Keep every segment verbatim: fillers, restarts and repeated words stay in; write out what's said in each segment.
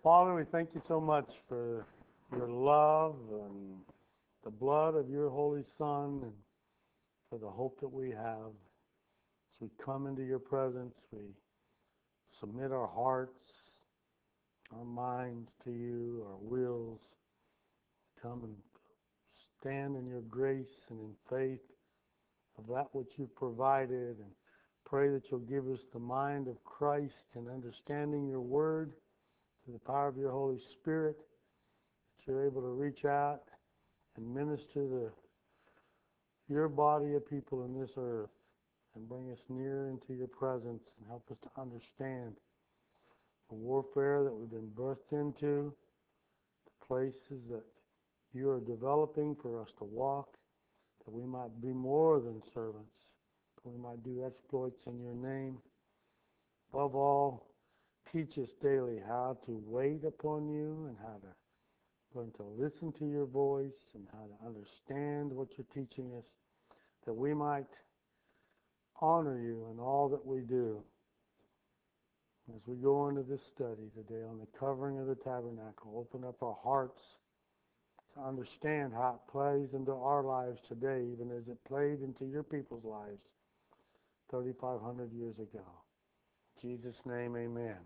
Father, we thank you so much for your love and the blood of your Holy Son and for the hope that we have. As we come into your presence, we submit our hearts, our minds to you, our wills. Come and stand in your grace and in faith of that which you've provided, and pray that you'll give us the mind of Christ and understanding your word through the power of your Holy Spirit, that you're able to reach out and minister the your body of people in this earth and bring us near into your presence and help us to understand the warfare that we've been birthed into, the places that you are developing for us to walk, that we might be more than servants, that we might do exploits in your name. Above all, teach us daily how to wait upon you and how to learn to listen to your voice and how to understand what you're teaching us, that we might honor you in all that we do. As we go into this study today on the covering of the tabernacle, open up our hearts to understand how it plays into our lives today, even as it played into your people's lives thirty-five hundred years ago. In Jesus' name, amen.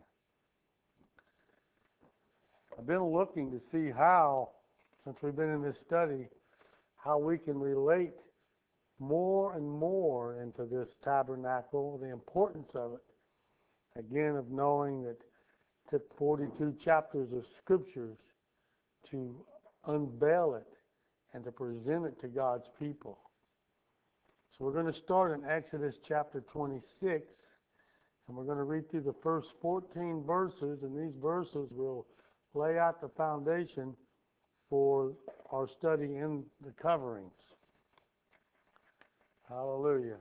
I've been looking to see how, since we've been in this study, how we can relate more and more into this tabernacle, the importance of it. Again, of knowing that it took forty-two chapters of scriptures to unveil it and to present it to God's people. So we're going to start in Exodus chapter twenty-six, and we're going to read through the first fourteen verses, and these verses will lay out the foundation for our study in the coverings. Hallelujah.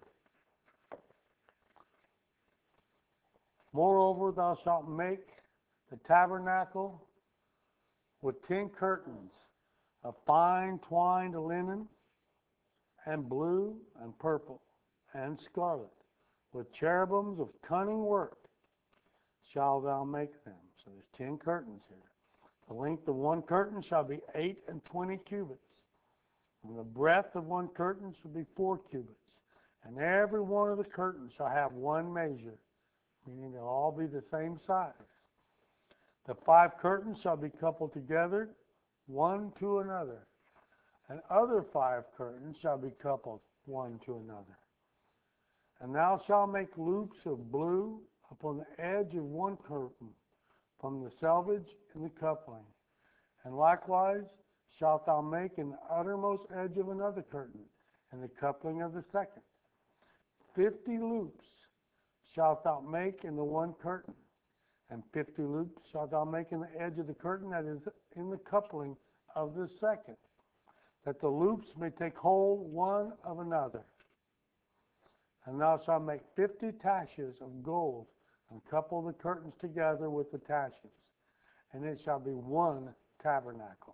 Moreover, thou shalt make the tabernacle with ten curtains of fine twined linen, and blue, and purple, and scarlet, with cherubims of cunning work shalt thou make them. So there's ten curtains here. The length of one curtain shall be eight and twenty cubits, and the breadth of one curtain shall be four cubits. And every one of the curtains shall have one measure, meaning they'll all be the same size. The five curtains shall be coupled together, one to another, and other five curtains shall be coupled one to another. And thou shalt make loops of blue upon the edge of one curtain, from the selvage and the coupling. And likewise shalt thou make in the uttermost edge of another curtain, and the coupling of the second. Fifty loops shalt thou make in the one curtain, and fifty loops shalt thou make in the edge of the curtain that is in the coupling of the second, that the loops may take hold one of another. And thou shalt make fifty taches of gold, and couple the curtains together with the taches, and it shall be one tabernacle.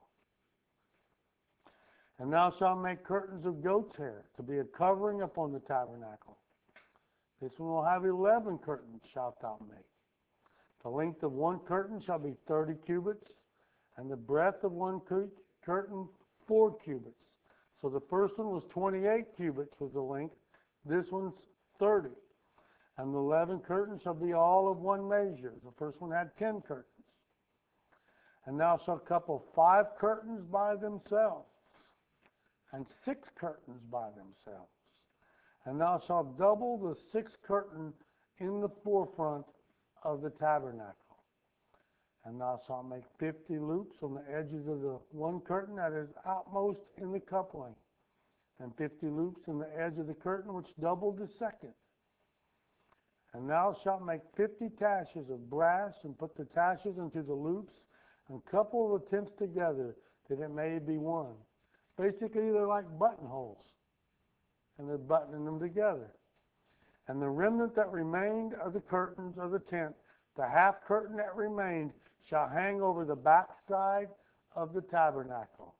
And thou shalt make curtains of goat's hair to be a covering upon the tabernacle. This one will have eleven curtains shalt thou make. The length of one curtain shall be thirty cubits, and the breadth of one curtain four cubits. So the first one was twenty-eight cubits was the length. This one's thirty. And the eleven curtains shall be all of one measure. The first one had ten curtains. And thou shalt couple five curtains by themselves, and six curtains by themselves. And thou shalt double the sixth curtain in the forefront of the tabernacle. And thou shalt make fifty loops on the edges of the one curtain that is outmost in the coupling, and fifty loops in the edge of the curtain which doubled the second. And thou shalt make fifty taches of brass, and put the taches into the loops, and couple the tenths together, that it may be one. Basically, they're like buttonholes, and they're buttoning them together. And the remnant that remained of the curtains of the tent, the half curtain that remained, shall hang over the backside of the tabernacle.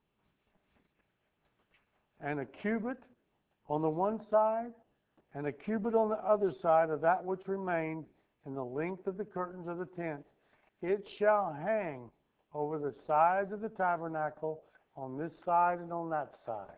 And a cubit on the one side, and a cubit on the other side of that which remained in the length of the curtains of the tent, it shall hang over the sides of the tabernacle on this side and on that side.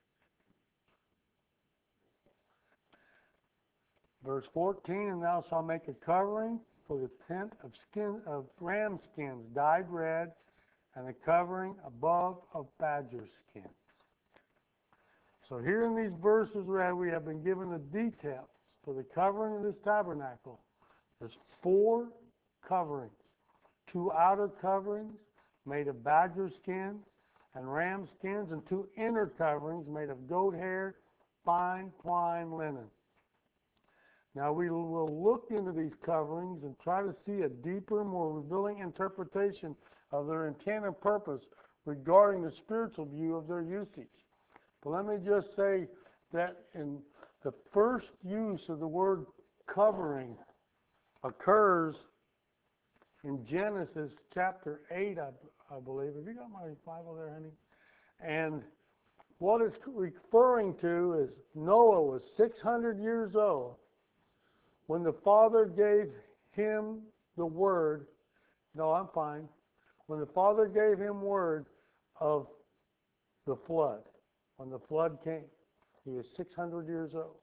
Verse fourteen, and thou shalt make a covering for the tent of skin of ram skins dyed red, and the covering above of badger skins. So here in these verses where we have been given the details for the covering of this tabernacle. There's four coverings. Two outer coverings made of badger skins and ram skins, and two inner coverings made of goat hair, fine twine linen. Now we will look into these coverings and try to see a deeper, more revealing interpretation of their intent and purpose regarding the spiritual view of their usage. But let me just say that in the first use of the word covering occurs in Genesis chapter eight, I, I believe. Have you got my Bible there, honey? And what it's referring to is Noah was six hundred years old when the Father gave him the word. No, I'm fine. When the Father gave him word of the flood. When the flood came, he was six hundred years old.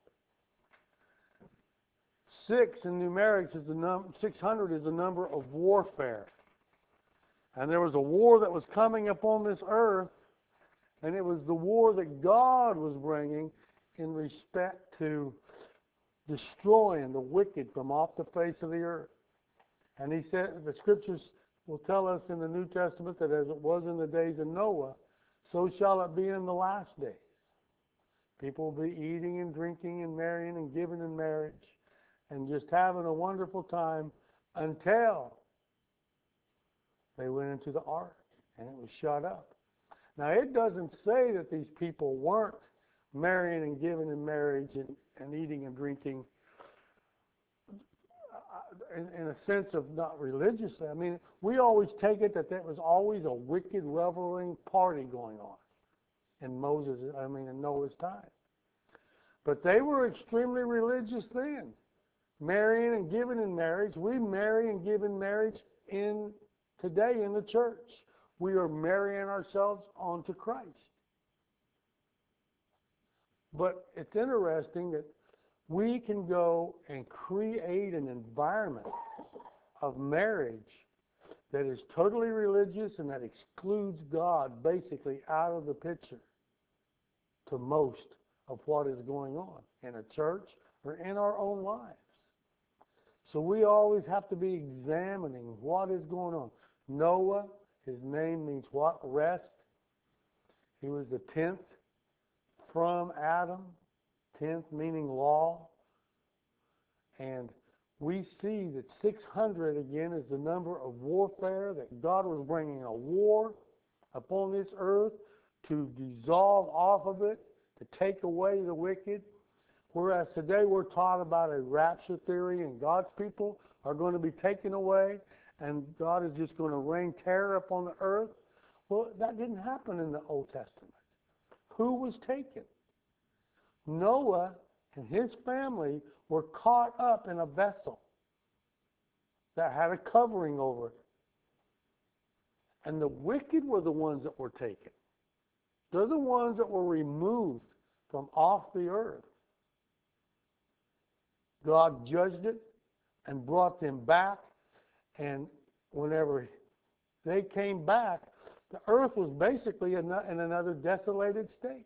Six in numerics is the number. six hundred is the number of warfare, and there was a war that was coming upon this earth, and it was the war that God was bringing in respect to destroying the wicked from off the face of the earth. And he said, the scriptures will tell us in the New Testament that as it was in the days of Noah, so shall it be in the last days. People will be eating and drinking and marrying and giving in marriage and just having a wonderful time until they went into the ark and it was shut up. Now, it doesn't say that these people weren't marrying and giving in marriage and, and eating and drinking in, in a sense of not religiously. I mean, we always take it that there was always a wicked, reveling party going on in Moses, I mean, in Noah's time. But they were extremely religious then, marrying and giving in marriage. We marry and give in marriage in today in the church. We are marrying ourselves onto Christ. But it's interesting that we can go and create an environment of marriage that is totally religious and that excludes God basically out of the picture to most of what is going on in a church or in our own lives. So we always have to be examining what is going on. Noah, his name means what? Rest. He was the tenth from Adam, tenth meaning law. And we see that six hundred, again, is the number of warfare, that God was bringing a war upon this earth to dissolve off of it, to take away the wicked. Whereas today we're taught about a rapture theory and God's people are going to be taken away and God is just going to rain terror upon the earth. Well, that didn't happen in the Old Testament. Who was taken? Noah and his family were caught up in a vessel that had a covering over it. And the wicked were the ones that were taken. They're the ones that were removed from off the earth. God judged it and brought them back. And whenever they came back, the earth was basically in another desolated state.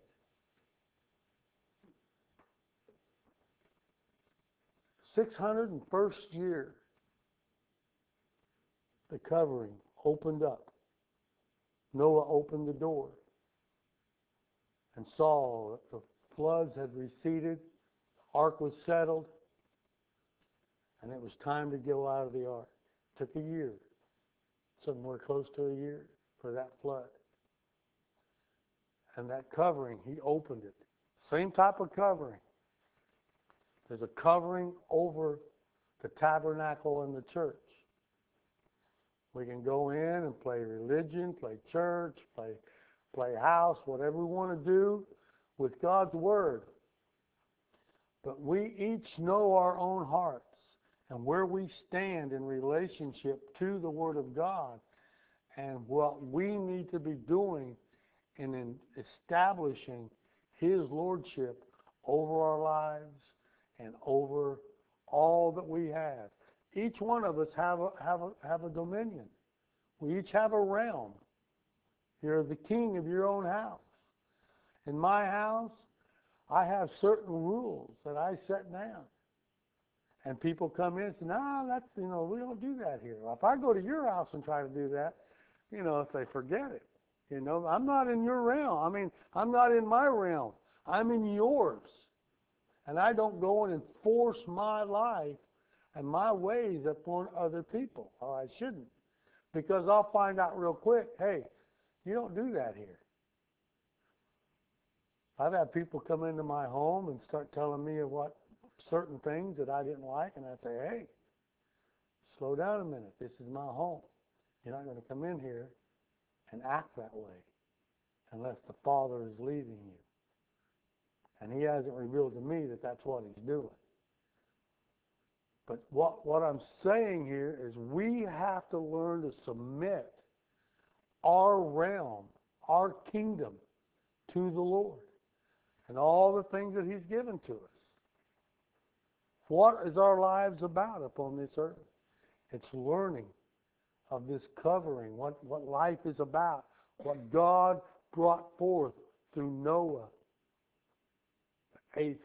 six hundred first year, the covering opened up. Noah opened the door and saw that the floods had receded, the ark was settled, and it was time to go out of the ark. It took a year, somewhere close to a year, for that flood. And that covering, he opened it. Same type of covering. There's a covering over the tabernacle and the church. We can go in and play religion, play church, play, play house, whatever we want to do with God's word. But we each know our own hearts. and where we stand in relationship to the Word of God and what we need to be doing in, in establishing His Lordship over our lives and over all that we have. Each one of us have a, have a, have a dominion. We each have a realm. You're the king of your own house. In my house, I have certain rules that I set down. And people come in and say, no, that's, you know, we don't do that here. If I go to your house and try to do that, you know, if they forget it, you know, I'm not in your realm. I mean, I'm not in my realm. I'm in yours. And I don't go in and force my life and my ways upon other people, or I shouldn't. Because I'll find out real quick, hey, you don't do that here. I've had people come into my home and start telling me of what certain things that I didn't like, and I say, hey, slow down a minute. This is my home. You're not going to come in here and act that way unless the Father is leading you. And He hasn't revealed to me that that's what He's doing. But what, what I'm saying here is we have to learn to submit our realm, our kingdom, to the Lord and all the things that He's given to us. What is our lives about upon this earth? It's learning of this covering, what, what life is about, what God brought forth through Noah, the eighth,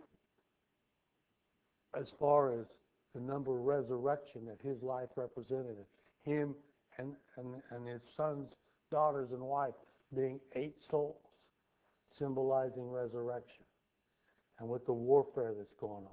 as far as the number of resurrection that his life represented, him and, and, and his sons, daughters, and wife being eight souls, symbolizing resurrection, and with the warfare that's going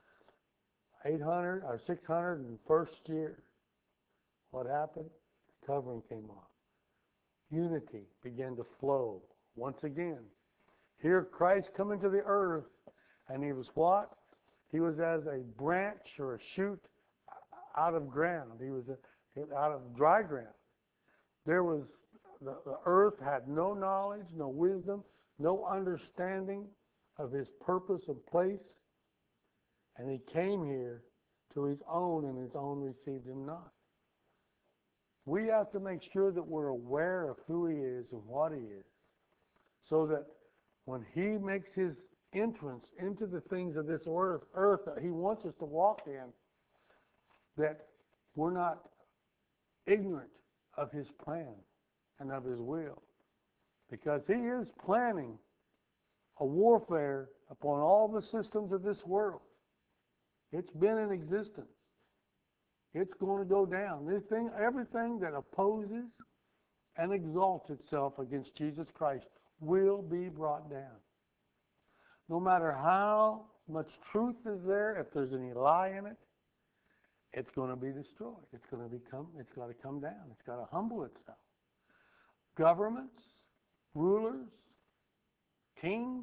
on. eight hundred or six hundred first year, what happened? The covering came off. Unity began to flow once again. Here Christ come into the earth, and He was what? He was as a branch or a shoot out of ground. He was a, out of dry ground. There was, the, the earth had no knowledge, no wisdom, no understanding of His purpose and place. And He came here to His own, and His own received Him not. We have to make sure that we're aware of who He is and what He is, so that when He makes His entrance into the things of this earth, earth that He wants us to walk in, that we're not ignorant of His plan and of His will. Because He is planning a warfare upon all the systems of this world. It's been in existence. It's going to go down. This thing, everything that opposes and exalts itself against Jesus Christ will be brought down. No matter how much truth is there, if there's any lie in it, it's going to be destroyed. It's going to become, it's got to come down. It's got to humble itself. Governments, rulers, kings,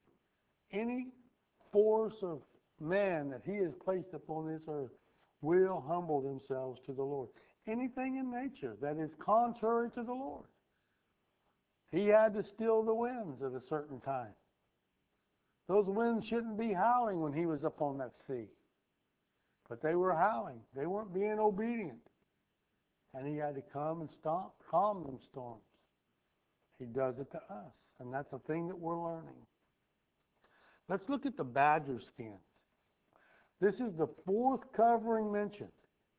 any force of man that He has placed upon this earth will humble themselves to the Lord. Anything in nature that is contrary to the Lord. He had to still the winds at a certain time. Those winds shouldn't be howling when He was upon that sea. But they were howling. They weren't being obedient. And He had to come and stop, calm them storms. He does it to us. And that's a thing that we're learning. Let's look at the badger skins. This is the fourth covering mentioned.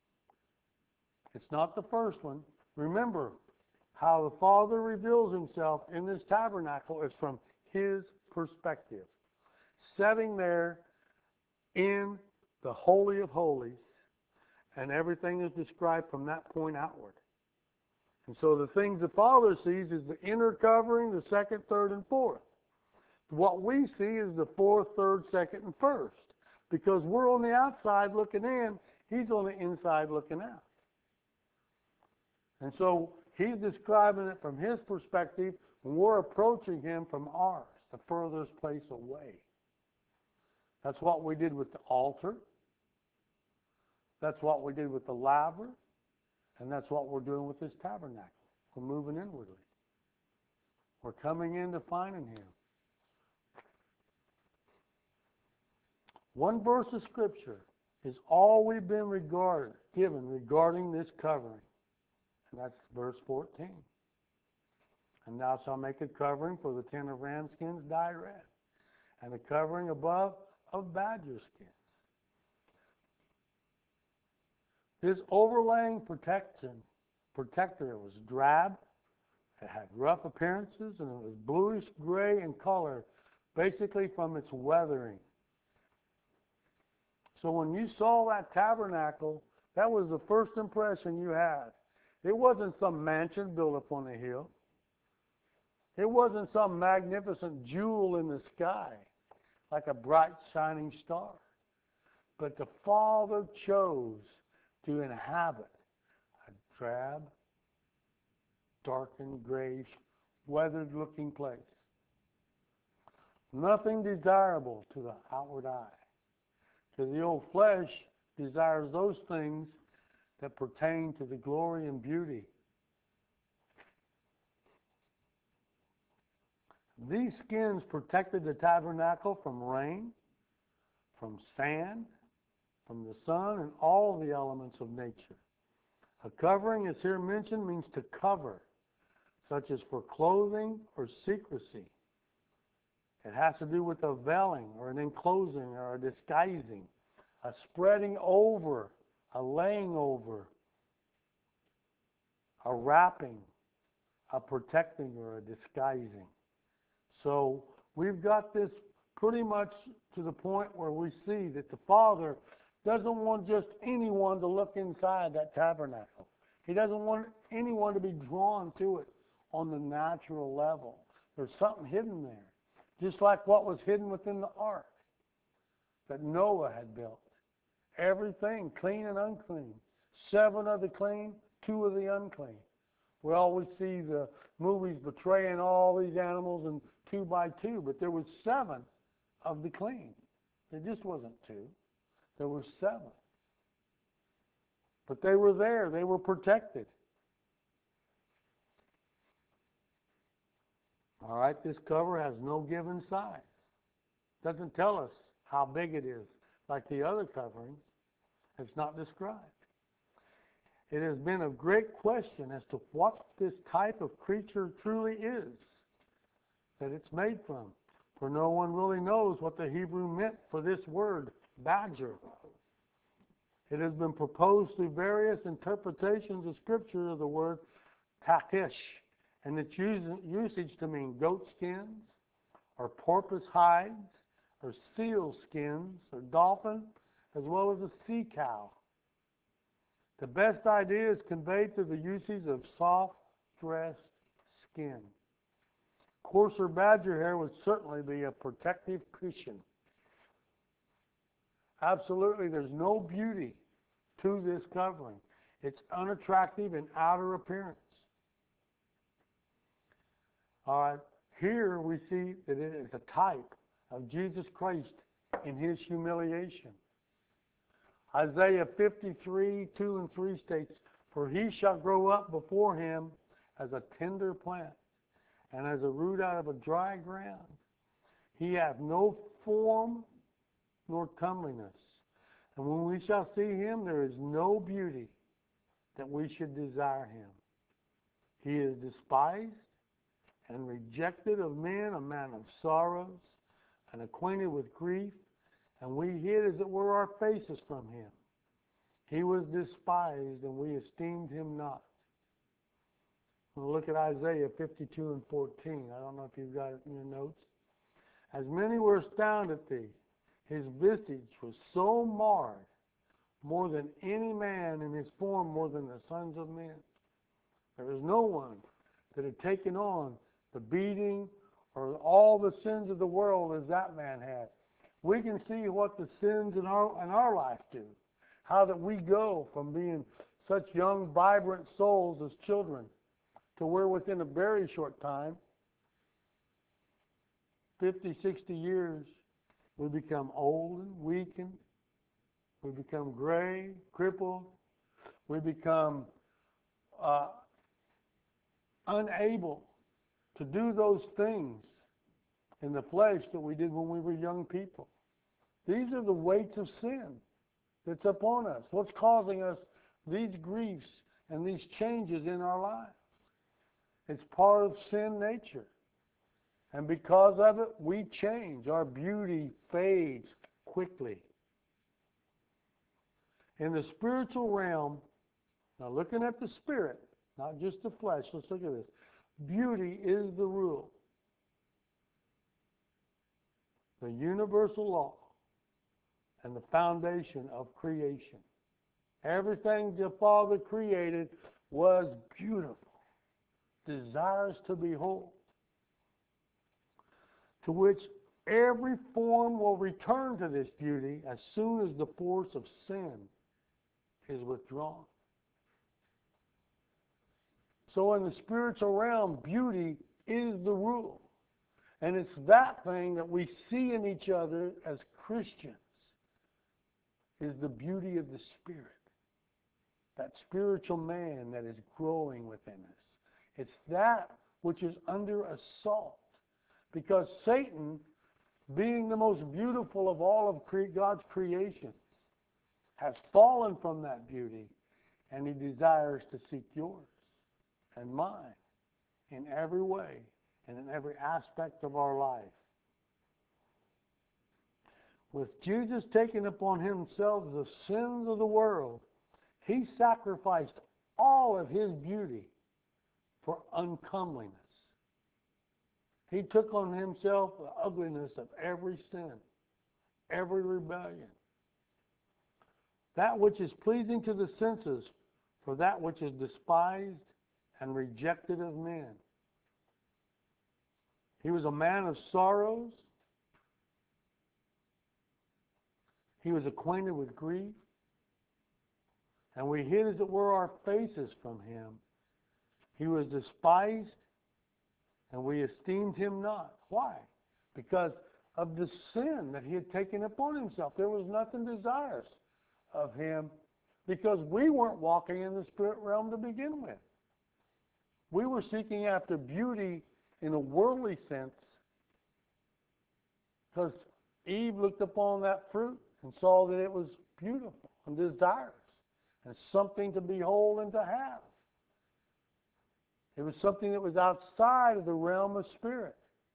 It's not the first one. Remember, how the Father reveals Himself in this tabernacle is from His perspective. Setting there in the Holy of Holies, and everything is described from that point outward. And so the things the Father sees is the inner covering, the second, third, and fourth. What we see is the fourth, third, second, and first. Because we're on the outside looking in, He's on the inside looking out. And so He's describing it from His perspective, and we're approaching Him from ours, the furthest place away. That's what we did with the altar. That's what we did with the laver. And that's what we're doing with this tabernacle. We're moving inwardly. We're coming in to finding Him. One verse of Scripture is all we've been regarded, given regarding this covering. And that's verse fourteen. And thou shalt make a covering for the tent of ram skins dyed red, and a covering above of badger skins. This overlaying protection, protector was drab, it had rough appearances, and it was bluish gray in color, basically from its weathering. So when you saw that tabernacle, that was the first impression you had. It wasn't some mansion built up on a hill. It wasn't some magnificent jewel in the sky, like a bright shining star. But the Father chose to inhabit a drab, darkened, grayish, weathered-looking place. Nothing desirable to the outward eye. Because the old flesh desires those things that pertain to the glory and beauty. These skins protected the tabernacle from rain, from sand, from the sun, and all the elements of nature. A covering, as here mentioned, means to cover, such as for clothing or secrecy. It has to do with a veiling or an enclosing or a disguising, a spreading over, a laying over, a wrapping, a protecting or a disguising. So we've got this pretty much to the point where we see that the Father doesn't want just anyone to look inside that tabernacle. He doesn't want anyone to be drawn to it on the natural level. There's something hidden there. Just like what was hidden within the ark that Noah had built. Everything, clean and unclean. Seven of the clean, two of the unclean. We always see the movies portraying all these animals in two by two, but there was seven of the clean. There just wasn't two. There were seven. But they were there. They were protected. All right, this cover has no given size. Doesn't tell us how big it is. Like the other coverings, it's not described. It has been a great question as to what this type of creature truly is that it's made from. For no one really knows what the Hebrew meant for this word, badger. It has been proposed through various interpretations of Scripture of the word takish, and its usage to mean goat skins, or porpoise hides, or seal skins, or dolphin, as well as a sea cow. The best idea is conveyed through the usage of soft, dressed skin. Coarser badger hair would certainly be a protective cushion. Absolutely, there's no beauty to this covering. It's unattractive in outer appearance. All right, here we see that it is a type of Jesus Christ in his humiliation. Isaiah fifty-three, two and three states, for he shall grow up before him as a tender plant, and as a root out of a dry ground. He hath no form nor comeliness. And when we shall see him, there is no beauty that we should desire him. He is despised and rejected of men, a man of sorrows, and acquainted with grief, and we hid as it were our faces from him. He was despised, and we esteemed him not. We'll look at Isaiah fifty-two and fourteen. I don't know if you've got it in your notes. As many were astounded at thee, his visage was so marred, more than any man, in his form more than the sons of men. There was no one that had taken on the beating or all the sins of the world as that man had. We can see what the sins in our, in our life do. How that we go from being such young, vibrant souls as children to where within a very short time, fifty, sixty years, we become old and weakened. We become gray, crippled. We become uh, unable to do those things in the flesh that we did when we were young people. These are the weights of sin that's upon us? What's causing us these griefs and these changes in our lives? It's part of sin nature. And because of it, we change. Our beauty fades quickly. In the spiritual realm, now looking at the spirit, not just the flesh, let's look at this. Beauty is the rule. The universal law and the foundation of creation. Everything the Father created was beautiful, desires to behold, to which every form will return to this beauty as soon as the force of sin is withdrawn. So in the spiritual realm, beauty is the rule. And it's that thing that we see in each other as Christians, is the beauty of the Spirit. That spiritual man that is growing within us. It's that which is under assault. Because Satan, being the most beautiful of all of cre- God's creations, has fallen from that beauty, and he desires to seek yours and mine in every way and in every aspect of our life. With Jesus taking upon himself the sins of the world, he sacrificed all of his beauty for uncomeliness. He took on himself the ugliness of every sin, every rebellion. That which is pleasing to the senses for that which is despised and rejected of men. He was a man of sorrows. He was acquainted with grief. And we hid, as it were, our faces from him. He was despised, and we esteemed him not. Why? Because of the sin that he had taken upon himself. There was nothing desirous of him because we weren't walking in the spirit realm to begin with. We were seeking after beauty in a worldly sense because Eve looked upon that fruit and saw that it was beautiful and desirous and something to behold and to have. It was something that was outside of the realm of spirit.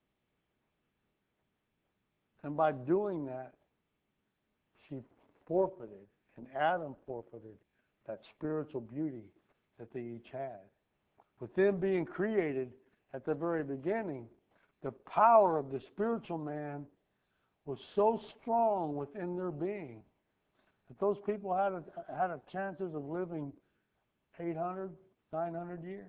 And by doing that, she forfeited, and Adam forfeited, that spiritual beauty that they each had. With them being created at the very beginning, the power of the spiritual man was so strong within their being that those people had a, had a chances of living eight hundred, nine hundred years.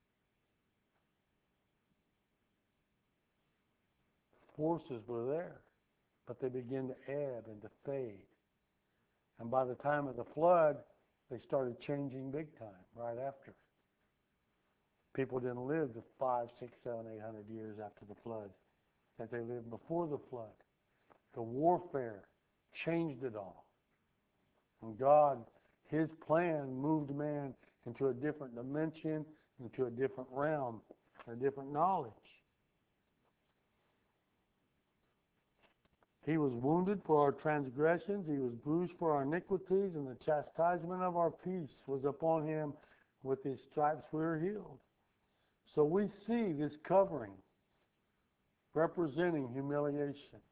Forces were there, but they began to ebb and to fade. And by the time of the flood, they started changing big time right after. People didn't live the five, six, seven, eight hundred years after the flood that they lived before the flood. The warfare changed it all. And God, his plan moved man into a different dimension, into a different realm, a different knowledge. He was wounded for our transgressions, he was bruised for our iniquities, and the chastisement of our peace was upon him. With his stripes we are healed. So we see this covering representing humiliation.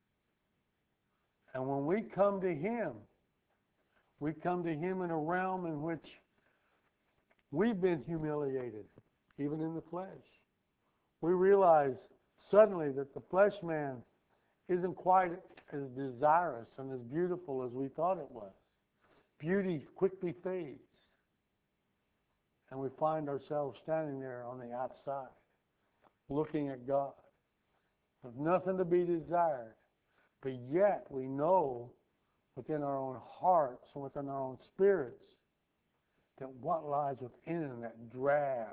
And when we come to him, we come to him in a realm in which we've been humiliated, even in the flesh. We realize suddenly that the flesh man isn't quite as desirous and as beautiful as we thought it was. Beauty quickly fades. And we find ourselves standing there on the outside, looking at God, with nothing to be desired. But yet we know within our own hearts and within our own spirits that what lies within that drab,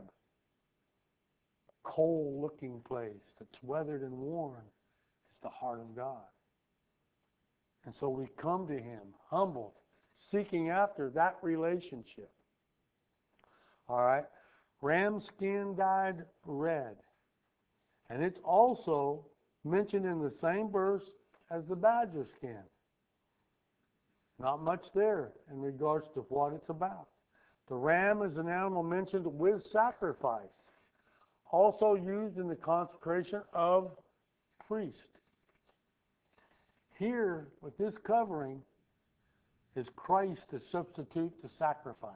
cold-looking place that's weathered and worn is the heart of God. And so we come to him, humbled, seeking after that relationship. All right? Ram skin dyed red. And it's also mentioned in the same verse as the badger skin. Not much there in regards to what it's about. The ram is an animal mentioned with sacrifice, also used in the consecration of priest. Here, with this covering, is Christ to substitute the sacrifice.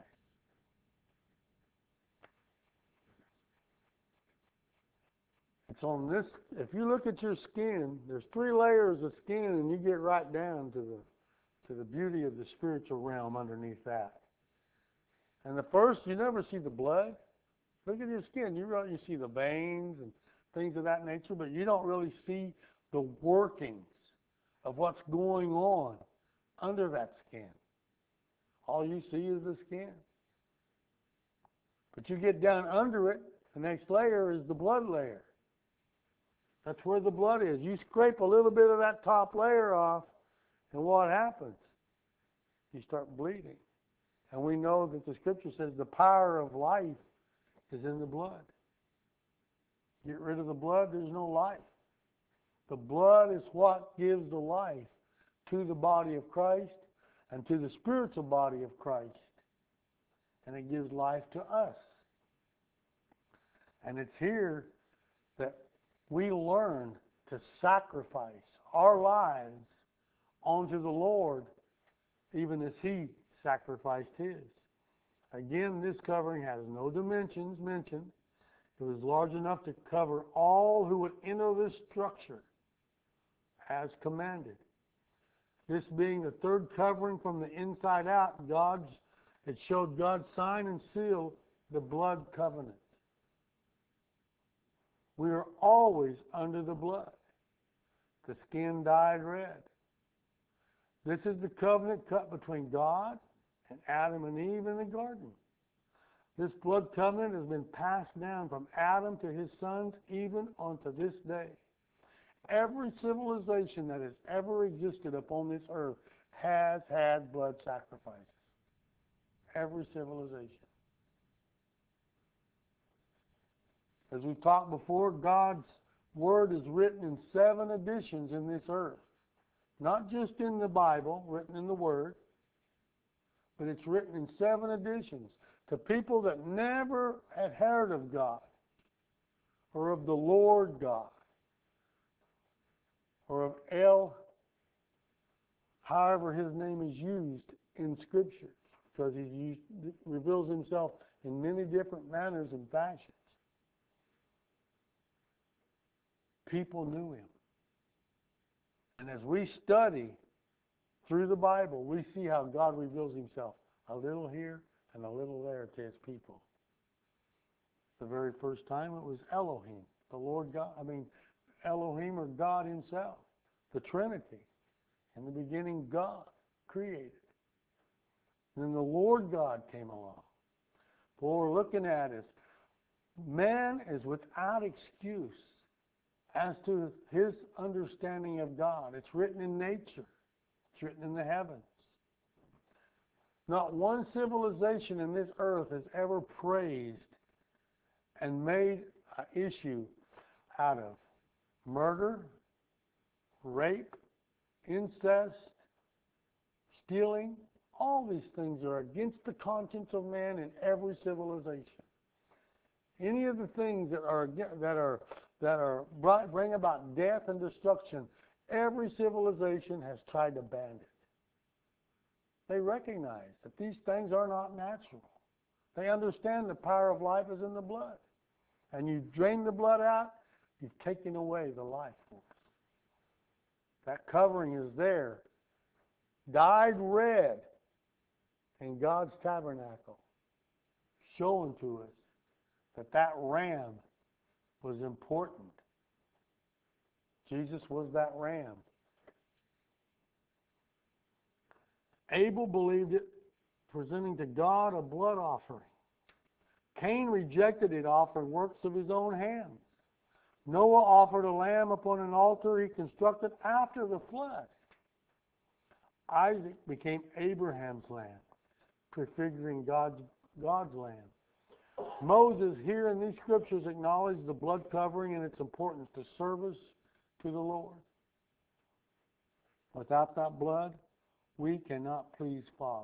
It's on this, if you look at your skin, there's three layers of skin, and you get right down to the to the beauty of the spiritual realm underneath that. And the first, you never see the blood. Look at your skin. You really, you see the veins and things of that nature, but you don't really see the workings of what's going on under that skin. All you see is the skin. But you get down under it, the next layer is the blood layer. That's where the blood is. You scrape a little bit of that top layer off, and what happens? You start bleeding. And we know that the scripture says the power of life is in the blood. Get rid of the blood, there's no life. The blood is what gives the life to the body of Christ and to the spiritual body of Christ. And it gives life to us. And it's here that we learn to sacrifice our lives onto the Lord, even as He sacrificed His. Again, this covering has no dimensions mentioned. It was large enough to cover all who would enter this structure as commanded. This being the third covering from the inside out, God's, it showed God's sign and seal, the blood covenant. We are always under the blood. The skin dyed red. This is the covenant cut between God and Adam and Eve in the garden. This blood covenant has been passed down from Adam to his sons even unto this day. Every civilization that has ever existed upon this earth has had blood sacrifices. Every civilization. As we've talked before, God's Word is written in seven editions in this earth. Not just in the Bible, written in the Word, but it's written in seven editions to people that never had heard of God or of the Lord God or of El, however His name is used in Scripture, because He used, reveals Himself in many different manners and fashions. People knew Him. And as we study through the Bible, we see how God reveals Himself a little here and a little there to His people. The very first time it was Elohim, the Lord God, I mean, Elohim or God Himself, the Trinity. In the beginning, God created. And then the Lord God came along. What we're looking at is man is without excuse as to his understanding of God. It's written in nature. It's written in the heavens. Not one civilization in this earth has ever praised and made an issue out of murder, rape, incest, stealing. All these things are against the conscience of man in every civilization. Any of the things that are that are that are bring about death and destruction, every civilization has tried to ban it. They recognize that these things are not natural. They understand the power of life is in the blood. And you drain the blood out, you've taken away the life force. That covering is there, dyed red in God's tabernacle, showing to us that that ram was important. Jesus was that ram. Abel believed it, presenting to God a blood offering. Cain rejected it, offering works of his own hands. Noah offered a lamb upon an altar he constructed after the flood. Isaac became Abraham's lamb, prefiguring God's, God's lamb. Moses, here in these scriptures, acknowledged the blood covering and its importance to service to the Lord. Without that blood, we cannot please Father.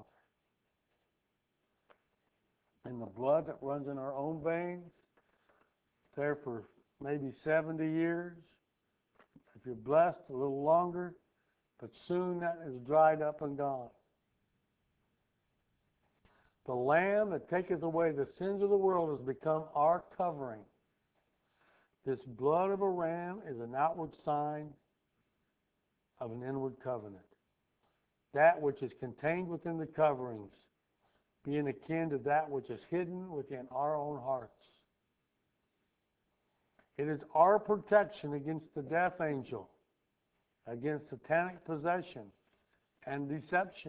And the blood that runs in our own veins, there for maybe seventy years, if you're blessed, a little longer, but soon that is dried up and gone. The Lamb that taketh away the sins of the world has become our covering. This blood of a ram is an outward sign of an inward covenant. That which is contained within the coverings, being akin to that which is hidden within our own hearts. It is our protection against the death angel, against satanic possession and deception.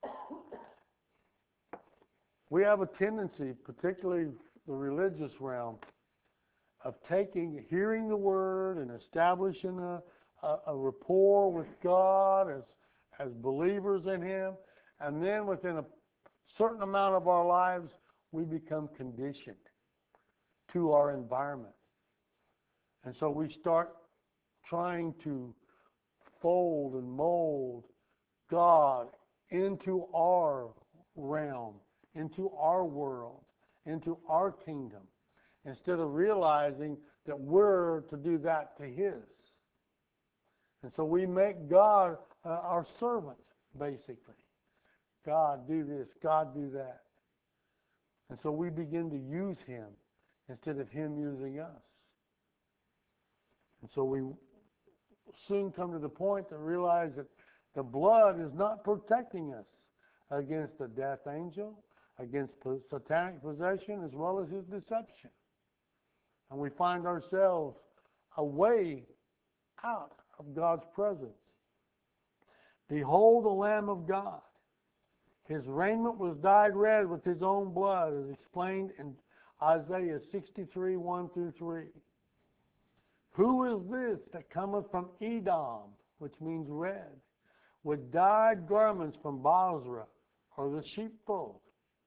We have a tendency, particularly the religious realm, of taking, hearing the word and establishing a, a, a rapport with God as, as believers in Him, and then within a certain amount of our lives, we become conditioned to our environment. And so we start trying to fold and mold God into our realm, into our world, into our kingdom, instead of realizing that we're to do that to His. And so we make God uh, our servant, basically. God, do this. God, do that. And so we begin to use Him instead of Him using us. And so we soon come to the point to realize that the blood is not protecting us against the death angel, against satanic possession, as well as his deception. And we find ourselves away out of God's presence. Behold the Lamb of God. His raiment was dyed red with His own blood, as explained in Isaiah sixty-three, one through three. Who is this that cometh from Edom, which means red, with dyed garments from Basra, or the sheepfold?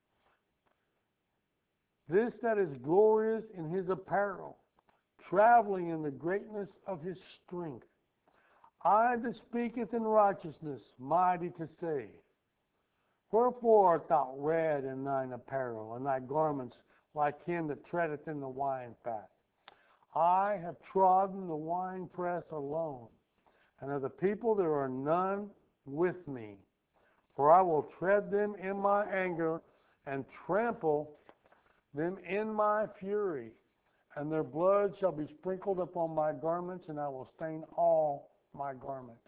This that is glorious in his apparel, traveling in the greatness of his strength. I that speaketh in righteousness, mighty to save. Wherefore art thou red in thine apparel, and thy garments like him that treadeth in the wine-fat? I have trodden the winepress alone, and of the people there are none with me. For I will tread them in my anger, and trample them in my fury, and their blood shall be sprinkled upon my garments, and I will stain all my garment.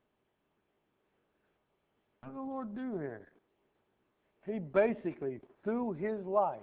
What did the Lord do here? He basically, through His life,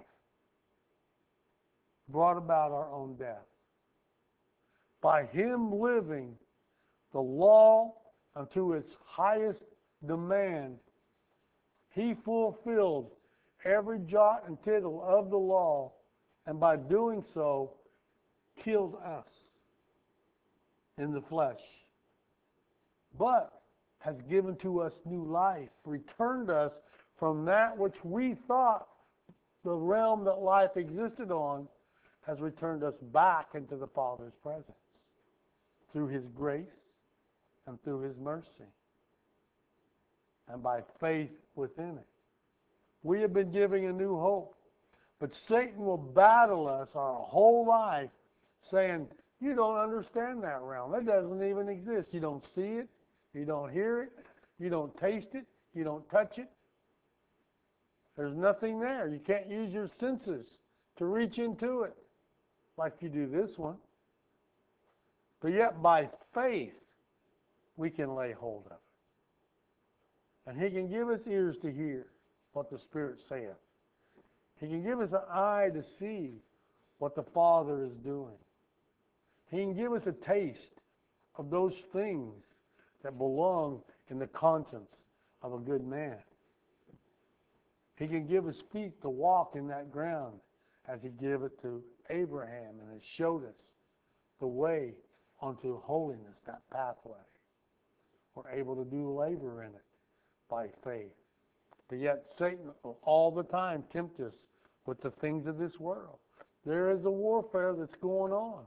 brought about our own death. By Him living the law unto its highest demand, He fulfilled every jot and tittle of the law, and by doing so, killed us in the flesh. But has given to us new life, returned us from that which we thought the realm that life existed on, has returned us back into the Father's presence through His grace and through His mercy and by faith within it. We have been given a new hope, but Satan will battle us our whole life saying, you don't understand that realm. It doesn't even exist. You don't see it. You don't hear it. You don't taste it. You don't touch it. There's nothing there. You can't use your senses to reach into it like you do this one. But yet by faith, we can lay hold of it. And He can give us ears to hear what the Spirit saith. He can give us an eye to see what the Father is doing. He can give us a taste of those things that belong in the conscience of a good man. He can give us feet to walk in that ground as He gave it to Abraham and has showed us the way unto holiness, that pathway. We're able to do labor in it by faith. But yet Satan will all the time tempt us with the things of this world. There is a warfare that's going on.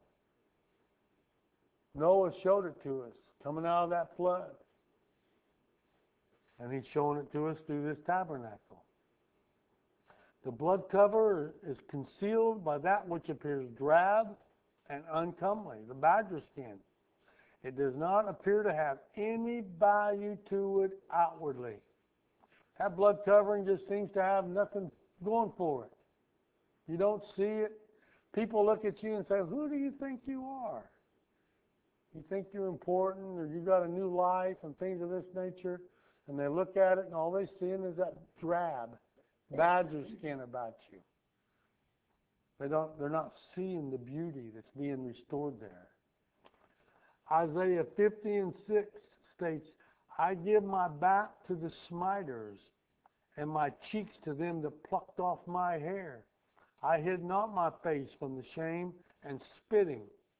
Noah showed it to us, coming out of that flood. And he's showing it to us through this tabernacle. The blood cover is concealed by that which appears drab and uncomely, the badger skin. It does not appear to have any value to it outwardly. That blood covering just seems to have nothing going for it. You don't see it. People look at you and say, who do you think you are? You think you're important, or you got a new life and things of this nature, and they look at it and all they see is that drab badger skin about you. They don't, they're not seeing the beauty that's being restored there. Isaiah fifty and six states, I give my back to the smiters, and my cheeks to them that plucked off my hair. I hid not my face from the shame and spitting.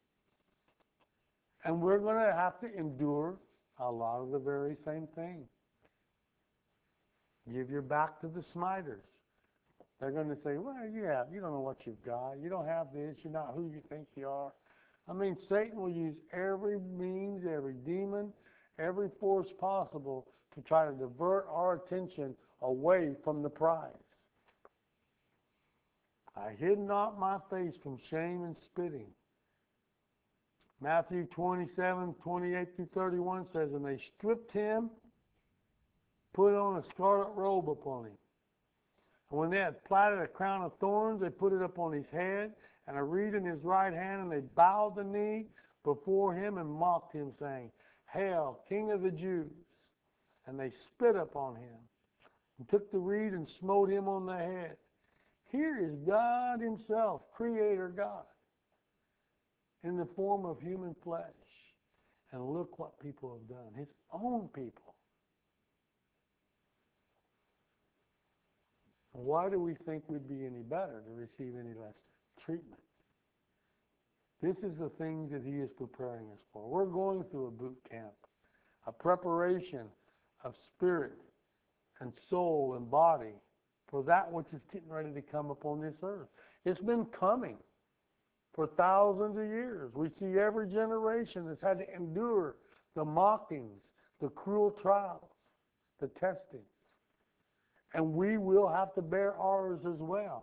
And we're going to have to endure a lot of the very same thing. Give your back to the smiters. They're going to say, well, you have, you don't know what you've got. You don't have this. You're not who you think you are. I mean, Satan will use every means, every demon, every force possible to try to divert our attention away from the prize. I hid not my face from shame and spitting. Matthew twenty-seven, twenty-eight through thirty-one says, and they stripped him, put on a scarlet robe upon him. And when they had platted a crown of thorns, they put it upon his head, and a reed in his right hand, and they bowed the knee before him and mocked him, saying, Hail, King of the Jews! And they spit upon him, and took the reed and smote him on the head. Here is God himself, Creator God, in the form of human flesh. And look what people have done. His own people. Why do we think we'd be any better to receive any less treatment? This is the things that he is preparing us for. We're going through a boot camp, a preparation of spirit and soul and body for that which is getting ready to come upon this earth. It's been coming for thousands of years. We see every generation that's had to endure the mockings, the cruel trials, the testings. And we will have to bear ours as well.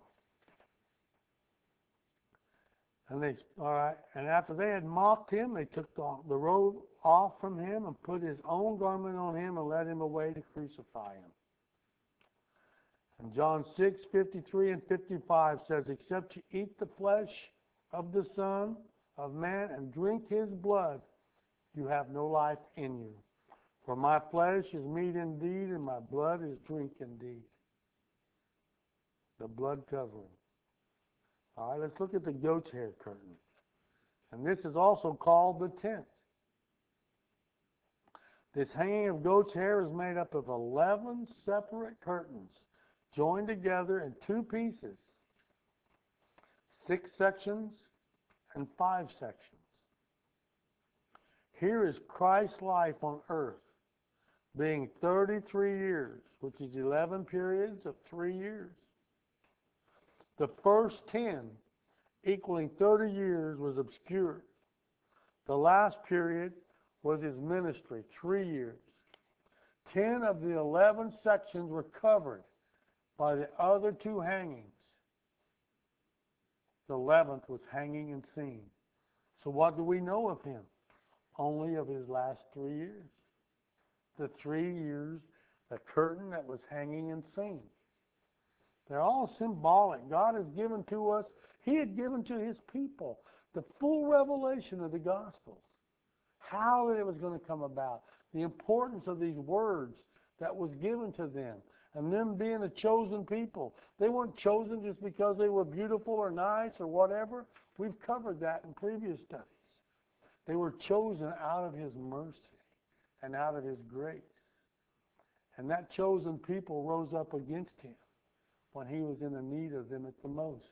And they, all right, and after they had mocked him, they took the, the robe off from him and put his own garment on him and led him away to crucify him. And John six, fifty-three and fifty-five says, except you eat the flesh of the Son of Man and drink his blood, you have no life in you. For my flesh is meat indeed, and my blood is drink indeed. The blood covering. All right, let's look at the goat's hair curtain. And this is also called the tent. This hanging of goat's hair is made up of eleven separate curtains, joined together in two pieces, six sections and five sections. Here is Christ's life on earth, being thirty-three years, which is eleven periods of three years. The first ten, equaling thirty years, was obscured. The last period was his ministry, three years. Ten of the eleven sections were covered by the other two hangings. The eleventh was hanging and seen. So what do we know of him? Only of his last three years. The three years, the curtain that was hanging and seen. They're all symbolic. God has given to us, he had given to his people the full revelation of the Gospels. How it was going to come about. The importance of these words that was given to them. And them being a chosen people. They weren't chosen just because they were beautiful or nice or whatever. We've covered that in previous studies. They were chosen out of his mercy and out of his grace. And that chosen people rose up against him when he was in the need of them at the most.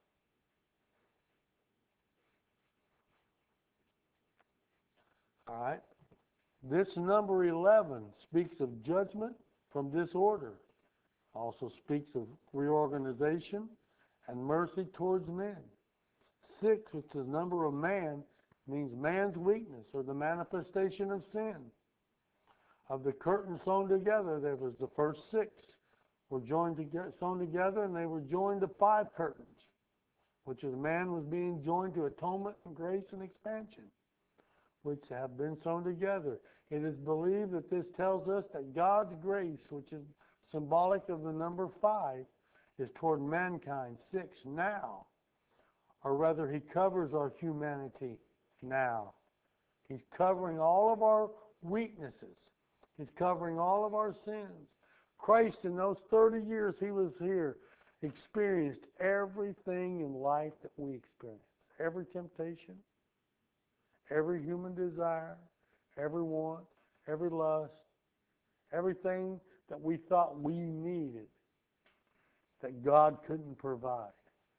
All right. This number eleven speaks of judgment from disorder. Also speaks of reorganization and mercy towards men. Six, which is the number of man, means man's weakness or the manifestation of sin. of the curtain sewn together, there was the first six were joined together, sewn together, and they were joined to five curtains, which is man was being joined to atonement and grace and expansion, which have been sewn together. It is believed that this tells us that God's grace, which is symbolic of the number five, is toward mankind, six, now. Or rather, he covers our humanity now. He's covering all of our weaknesses. He's covering all of our sins. Christ, in those thirty years he was here, experienced everything in life that we experience. Every temptation, every human desire, every want, every lust, everything that we thought we needed that God couldn't provide.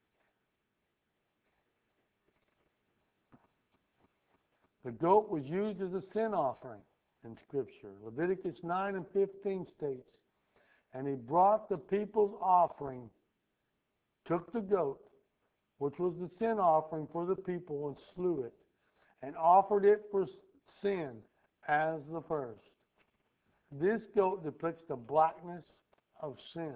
The goat was used as a sin offering in Scripture. Leviticus nine and fifteen states, and he brought the people's offering, took the goat, which was the sin offering for the people, and slew it, and offered it for sin as the first. This goat depicts the blackness of sin.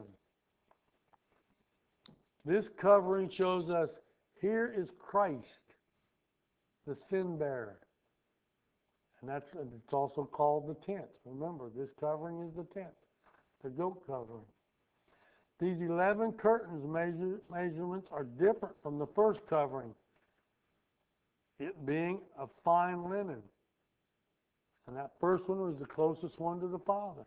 This covering shows us here is Christ, the sin bearer. And that's it's also called the tent. Remember, this covering is the tent, the goat covering. These eleven curtains measure, measurements are different from the first covering, it being of fine linen. And that first one was the closest one to the Father.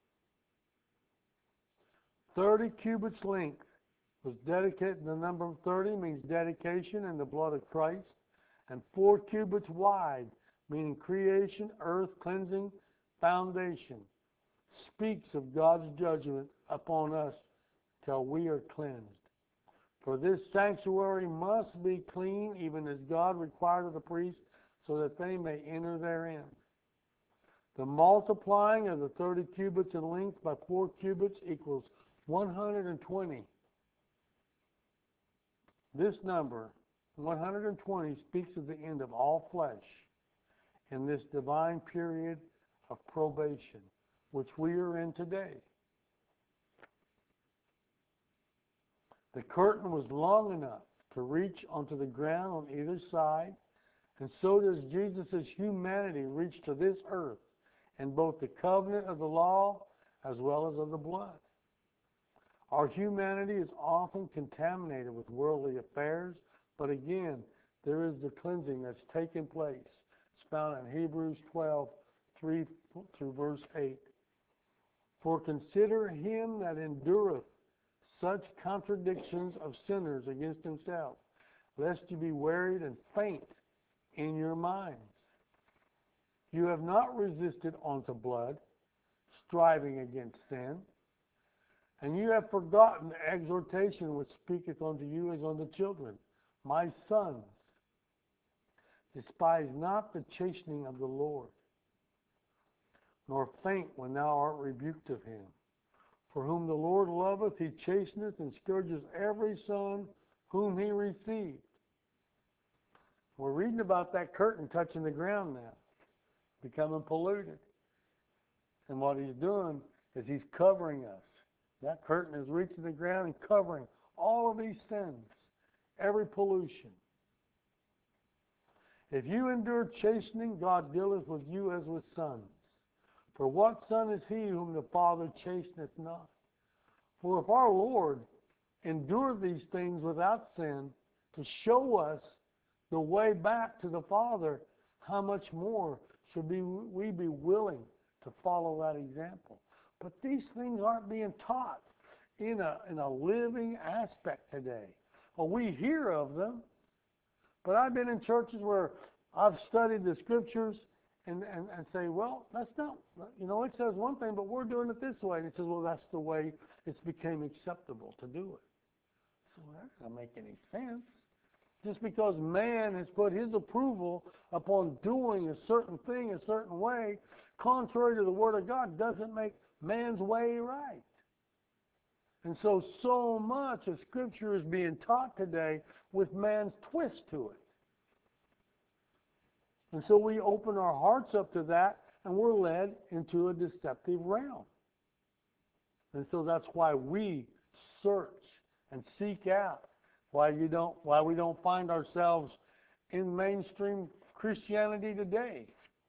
Thirty cubits length was dedicated. The number of thirty means dedication and the blood of Christ. And four cubits wide, meaning creation, earth, cleansing, foundation, speaks of God's judgment upon us till we are cleansed. For this sanctuary must be clean, even as God required of the priests, so that they may enter therein. The multiplying of the thirty cubits in length by four cubits equals one hundred twenty. This number, one hundred twenty, speaks of the end of all flesh in this divine period of probation, which we are in today. The curtain was long enough to reach onto the ground on either side, and so does Jesus' humanity reach to this earth in both the covenant of the law as well as of the blood. Our humanity is often contaminated with worldly affairs, but again, there is the cleansing that's taken place. It's found in Hebrews twelve, three through verse eight. For consider him that endureth such contradictions of sinners against himself, lest you be wearied and faint in your minds. You have not resisted unto blood, striving against sin, and you have forgotten the exhortation which speaketh unto you as unto children. My sons, despise not the chastening of the Lord, nor faint when thou art rebuked of him. For whom the Lord loveth, he chasteneth and scourges every son whom he received. We're reading about that curtain touching the ground now, becoming polluted. And what he's doing is he's covering us. That curtain is reaching the ground and covering all of these sins, every pollution. If you endure chastening, God dealeth with you as with sons. For what son is he whom the Father chasteneth not? For if our Lord endured these things without sin to show us the way back to the Father, how much more should be, we be willing to follow that example? But these things aren't being taught in a, in a living aspect today. Well, we hear of them, but I've been in churches where I've studied the Scriptures and, and, and say, well, that's not, you know, it says one thing, but we're doing it this way. And it says, well, that's the way it's became acceptable to do it. So that doesn't make any sense. Just because man has put his approval upon doing a certain thing a certain way, contrary to the Word of God, doesn't make man's way right. And so, so much of Scripture is being taught today with man's twist to it. And so we open our hearts up to that, and we're led into a deceptive realm. And so that's why we search and seek out why you don't why we don't find ourselves in mainstream Christianity today.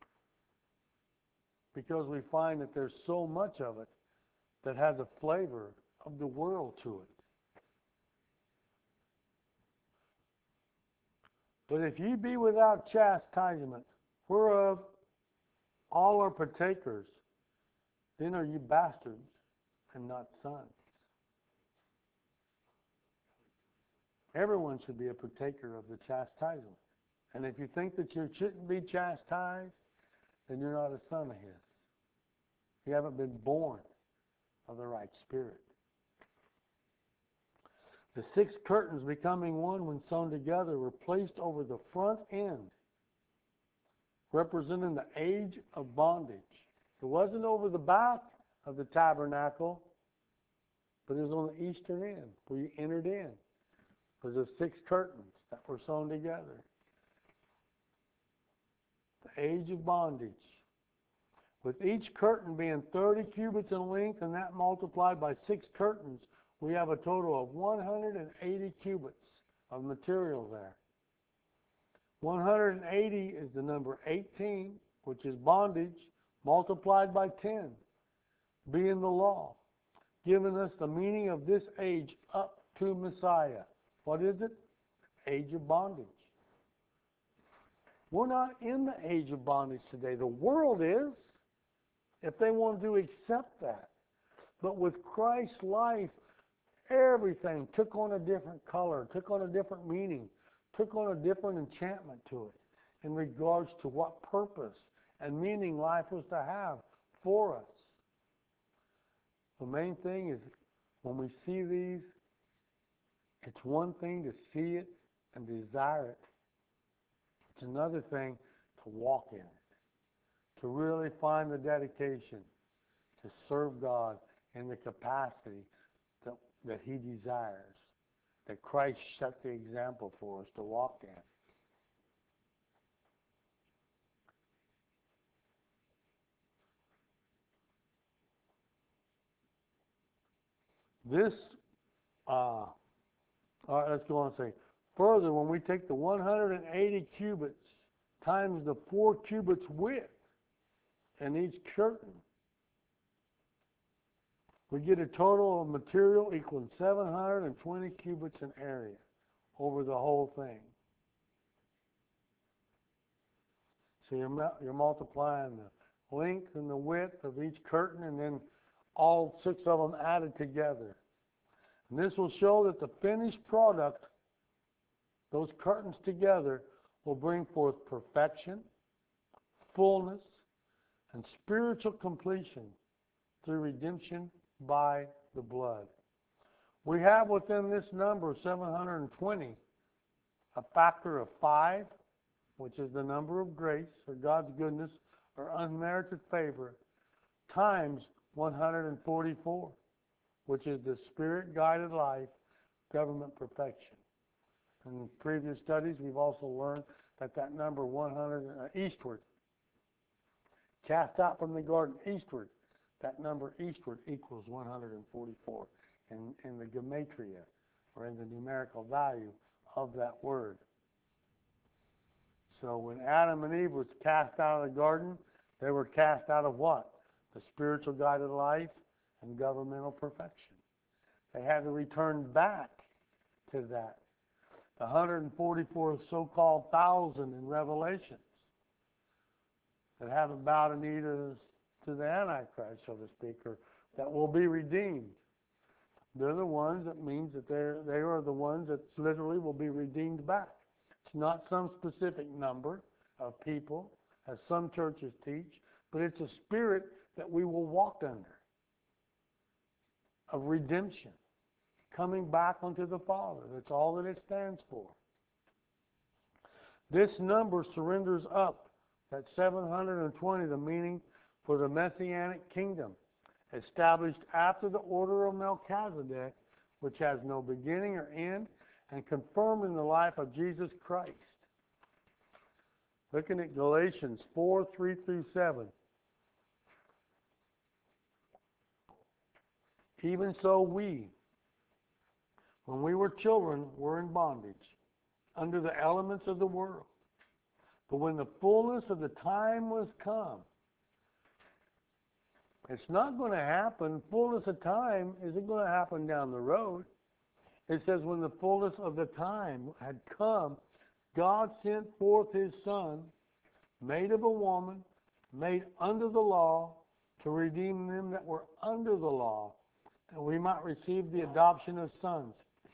Because we find that there's so much of it that has a flavor of the world to it. But if ye be without chastisement, whereof all are partakers, then are ye bastards and not sons. Everyone should be a partaker of the chastisement. And if you think that you shouldn't be chastised, then you're not a son of his. You haven't been born of the right spirit. The six curtains becoming one when sewn together were placed over the front end, representing the age of bondage. It wasn't over the back of the tabernacle, but it was on the eastern end where you entered in. There was six curtains that were sewn together. The age of bondage. With each curtain being thirty cubits in length, and that multiplied by six curtains, we have a total of one hundred eighty cubits of material there. one hundred eighty is the number eighteen, which is bondage, multiplied by ten, being the law, giving us the meaning of this age up to Messiah. What is it? Age of bondage. We're not in the age of bondage today. The world is, if they want to accept that. But with Christ's life, everything took on a different color, took on a different meaning, took on a different enchantment to it in regards to what purpose and meaning life was to have for us. The main thing is when we see these, it's one thing to see it and desire it. It's another thing to walk in it, to really find the dedication to serve God in the capacity that, that he desires, that Christ set the example for us to walk in. This, uh, all right, let's go on and say, further, when we take the one hundred eighty cubits times the four cubits width in each curtain, we get a total of material equaling seven hundred twenty cubits in area over the whole thing. So you're, you're multiplying the length and the width of each curtain and then all six of them added together. And this will show that the finished product, those curtains together, will bring forth perfection, fullness, and spiritual completion through redemption by the blood. We have within this number, seven hundred twenty, a factor of five, which is the number of grace, or God's goodness, or unmerited favor, times one hundred forty-four, which is the Spirit-guided life, government perfection. In previous studies, we've also learned that that number one hundred, uh, eastward, cast out from the garden eastward, that number eastward equals one hundred forty-four in, in the gematria, or in the numerical value of that word. So when Adam and Eve was cast out of the garden, they were cast out of what? The spiritual guided life and governmental perfection. They had to return back to that. The one hundred forty-four so-called thousand in Revelations that haven't bowed a knee to, to the Antichrist, so to speak, or that will be redeemed. They're the ones that means that they're, they are the ones that literally will be redeemed back. It's not some specific number of people, as some churches teach, but it's a spirit that we will walk under, of redemption, coming back unto the Father. That's all that it stands for. This number surrenders up that seven hundred twenty, the meaning for the Messianic kingdom, established after the order of Melchizedek, which has no beginning or end, and confirmed in the life of Jesus Christ. Looking at Galatians four, three through seven. Even so we, when we were children, were in bondage, under the elements of the world. But when the fullness of the time was come, it's not going to happen. Fullness of time isn't going to happen down the road. It says when the fullness of the time had come, God sent forth his Son, made of a woman, made under the law, to redeem them that were under the law, that we might receive the adoption of sons.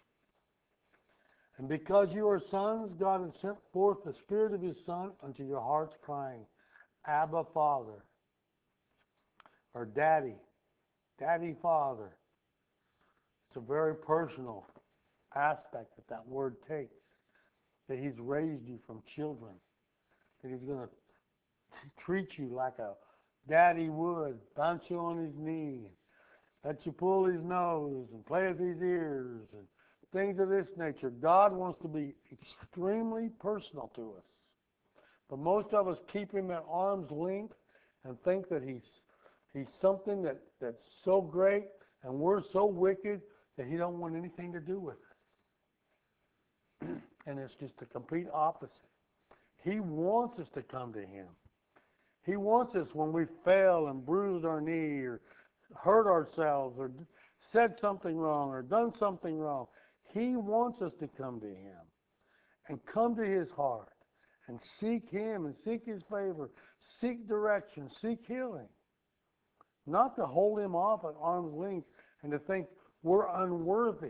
And because you are sons, God has sent forth the Spirit of his Son unto your hearts, crying, Abba, Father, or Daddy, Daddy, Father. It's a very personal aspect that that word takes, that he's raised you from children, that he's going to treat you like a daddy would, bounce you on his knee, let you pull his nose and play with his ears and things of this nature. God wants to be extremely personal to us. But most of us keep him at arm's length and think that he's he's something that, that's so great and we're so wicked that he don't want anything to do with us. And it's just the complete opposite. He wants us to come to him. He wants us when we fail and bruised our knee or hurt ourselves or said something wrong or done something wrong. He wants us to come to him and come to his heart and seek him and seek his favor, seek direction, seek healing. Not to hold him off at arm's length and to think we're unworthy.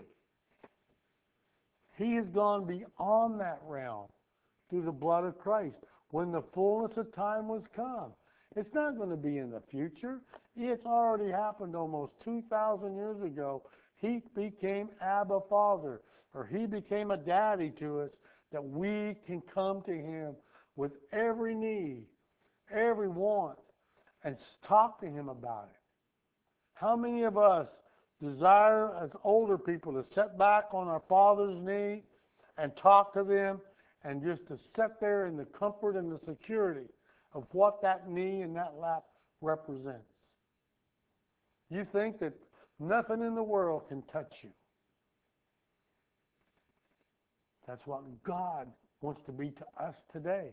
He has gone beyond that realm through the blood of Christ when the fullness of time was come. It's not going to be in the future. It's already happened almost two thousand years ago. He became Abba Father, or he became a daddy to us, that we can come to him with every need, every want, and talk to him about it. How many of us desire as older people to sit back on our father's knee and talk to them and just to sit there in the comfort and the security of what that knee and that lap represents? You think that nothing in the world can touch you. That's what God wants to be to us today.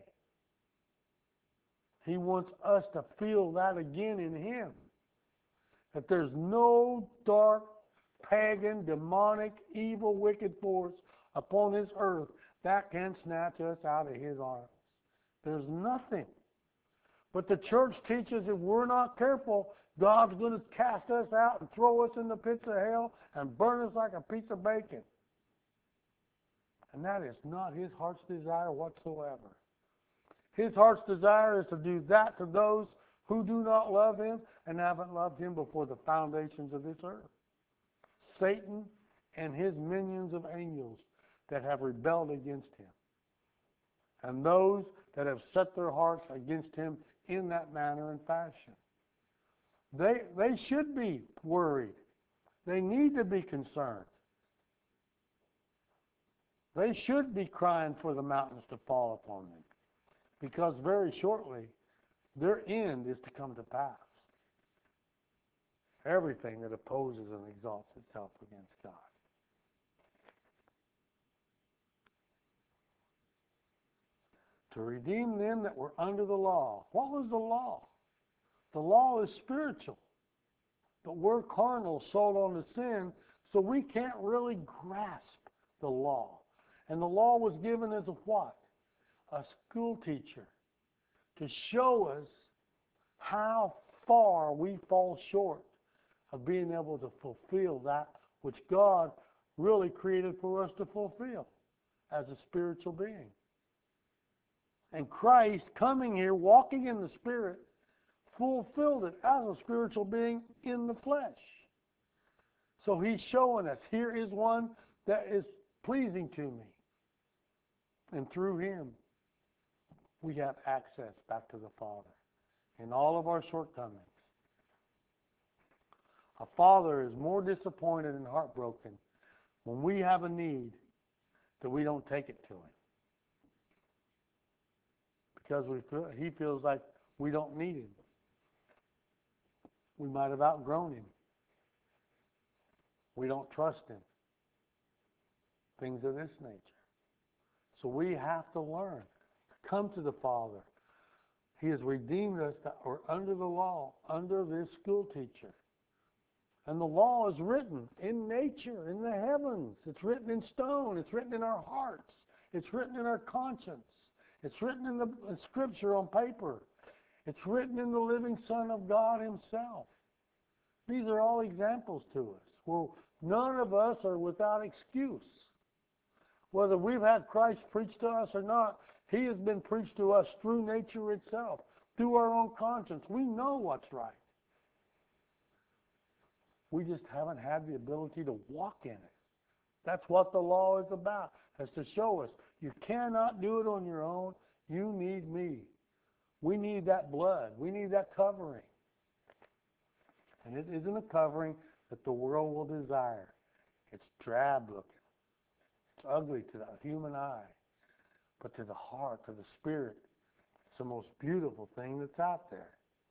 He wants us to feel that again in him. That there's no dark, pagan, demonic, evil, wicked force upon this earth that can snatch us out of his arms. There's nothing. But the church teaches if we're not careful, God's going to cast us out and throw us in the pits of hell and burn us like a piece of bacon. And that is not his heart's desire whatsoever. His heart's desire is to do that to those who do not love him and haven't loved him before the foundations of this earth. Satan and his minions of angels that have rebelled against him. And those that have set their hearts against him in that manner and fashion. They, they should be worried. They need to be concerned. They should be crying for the mountains to fall upon them. Because very shortly, their end is to come to pass. Everything that opposes and exalts itself against God. To redeem them that were under the law. What was the law? The law is spiritual. But we're carnal, sold on to sin, so we can't really grasp the law. And the law was given as a what? A school teacher to show us how far we fall short of being able to fulfill that which God really created for us to fulfill as a spiritual being. And Christ, coming here, walking in the Spirit, fulfilled it as a spiritual being in the flesh. So he's showing us, here is one that is pleasing to me. And through him, we have access back to the Father in all of our shortcomings. A father is more disappointed and heartbroken when we have a need that we don't take it to him. Because we feel, he feels like we don't need him. We might have outgrown him. We don't trust him. Things of this nature. So we have to learn. Come to the Father. He has redeemed us that were under the law, under this school teacher. And the law is written in nature, in the heavens. It's written in stone. It's written in our hearts. It's written in our conscience. It's written in the in Scripture on paper. It's written in the living Son of God himself. These are all examples to us. Well, none of us are without excuse. Whether we've had Christ preached to us or not, he has been preached to us through nature itself, through our own conscience. We know what's right. We just haven't had the ability to walk in it. That's what the law is about, is to show us you cannot do it on your own. You need me. We need that blood. We need that covering. And it isn't a covering that the world will desire. It's drab looking. It's ugly to the human eye. But to the heart, to the spirit, it's the most beautiful thing that's out there.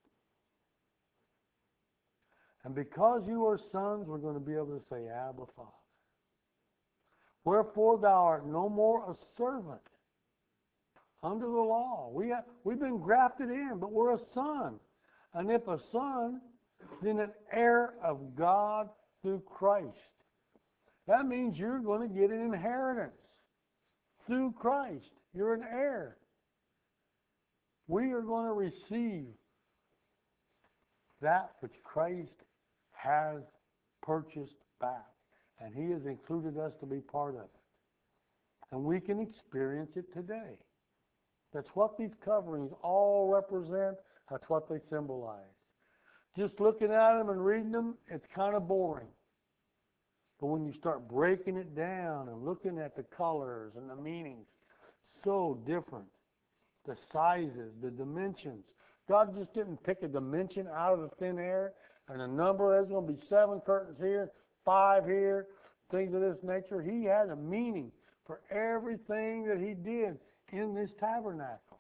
And because you are sons, we're going to be able to say, Abba, Father. Wherefore thou art no more a servant under the law. We have, we've been grafted in, but we're a son. And if a son, then an heir of God through Christ. That means you're going to get an inheritance through Christ. You're an heir. We are going to receive that which Christ has purchased back. And he has included us to be part of it. And we can experience it today. That's what these coverings all represent. That's what they symbolize. Just looking at them and reading them, it's kind of boring. But when you start breaking it down and looking at the colors and the meanings, so different. The sizes, the dimensions. God just didn't pick a dimension out of the thin air and a number. There's going to be seven curtains here, five here, things of this nature. He had a meaning for everything that he did in this tabernacle.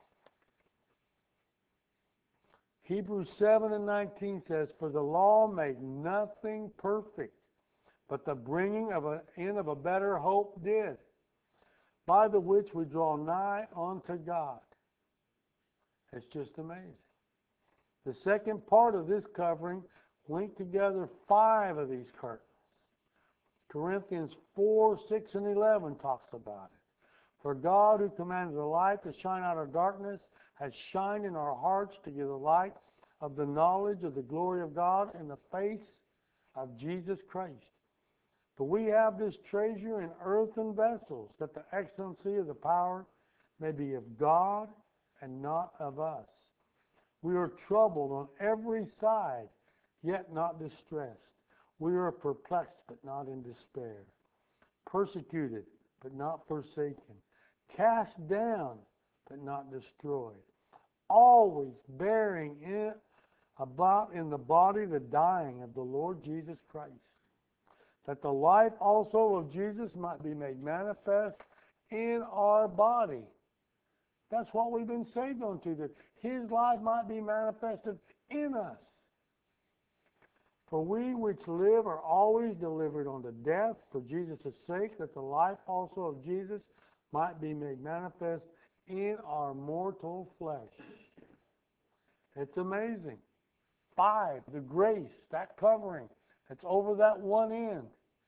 Hebrews seven and nineteen says, for the law made nothing perfect, but the bringing of a, in of a better hope did, by the which we draw nigh unto God. It's just amazing. The second part of this covering linked together five of these curtains. Corinthians four, six, and eleven talks about it. For God, who commanded the light to shine out of darkness, has shined in our hearts to give the light of the knowledge of the glory of God in the face of Jesus Christ. For we have this treasure in earthen vessels, that the excellency of the power may be of God and not of us. We are troubled on every side, yet not distressed. We are perplexed, but not in despair. Persecuted, but not forsaken. Cast down, but not destroyed. Always bearing in, about in the body the dying of the Lord Jesus Christ, that the life also of Jesus might be made manifest in our body. That's what we've been saved unto, that his life might be manifested in us. For we which live are always delivered unto death for Jesus' sake, that the life also of Jesus might be made manifest in our mortal flesh. It's amazing. Five, the grace, that covering, it's over that one end.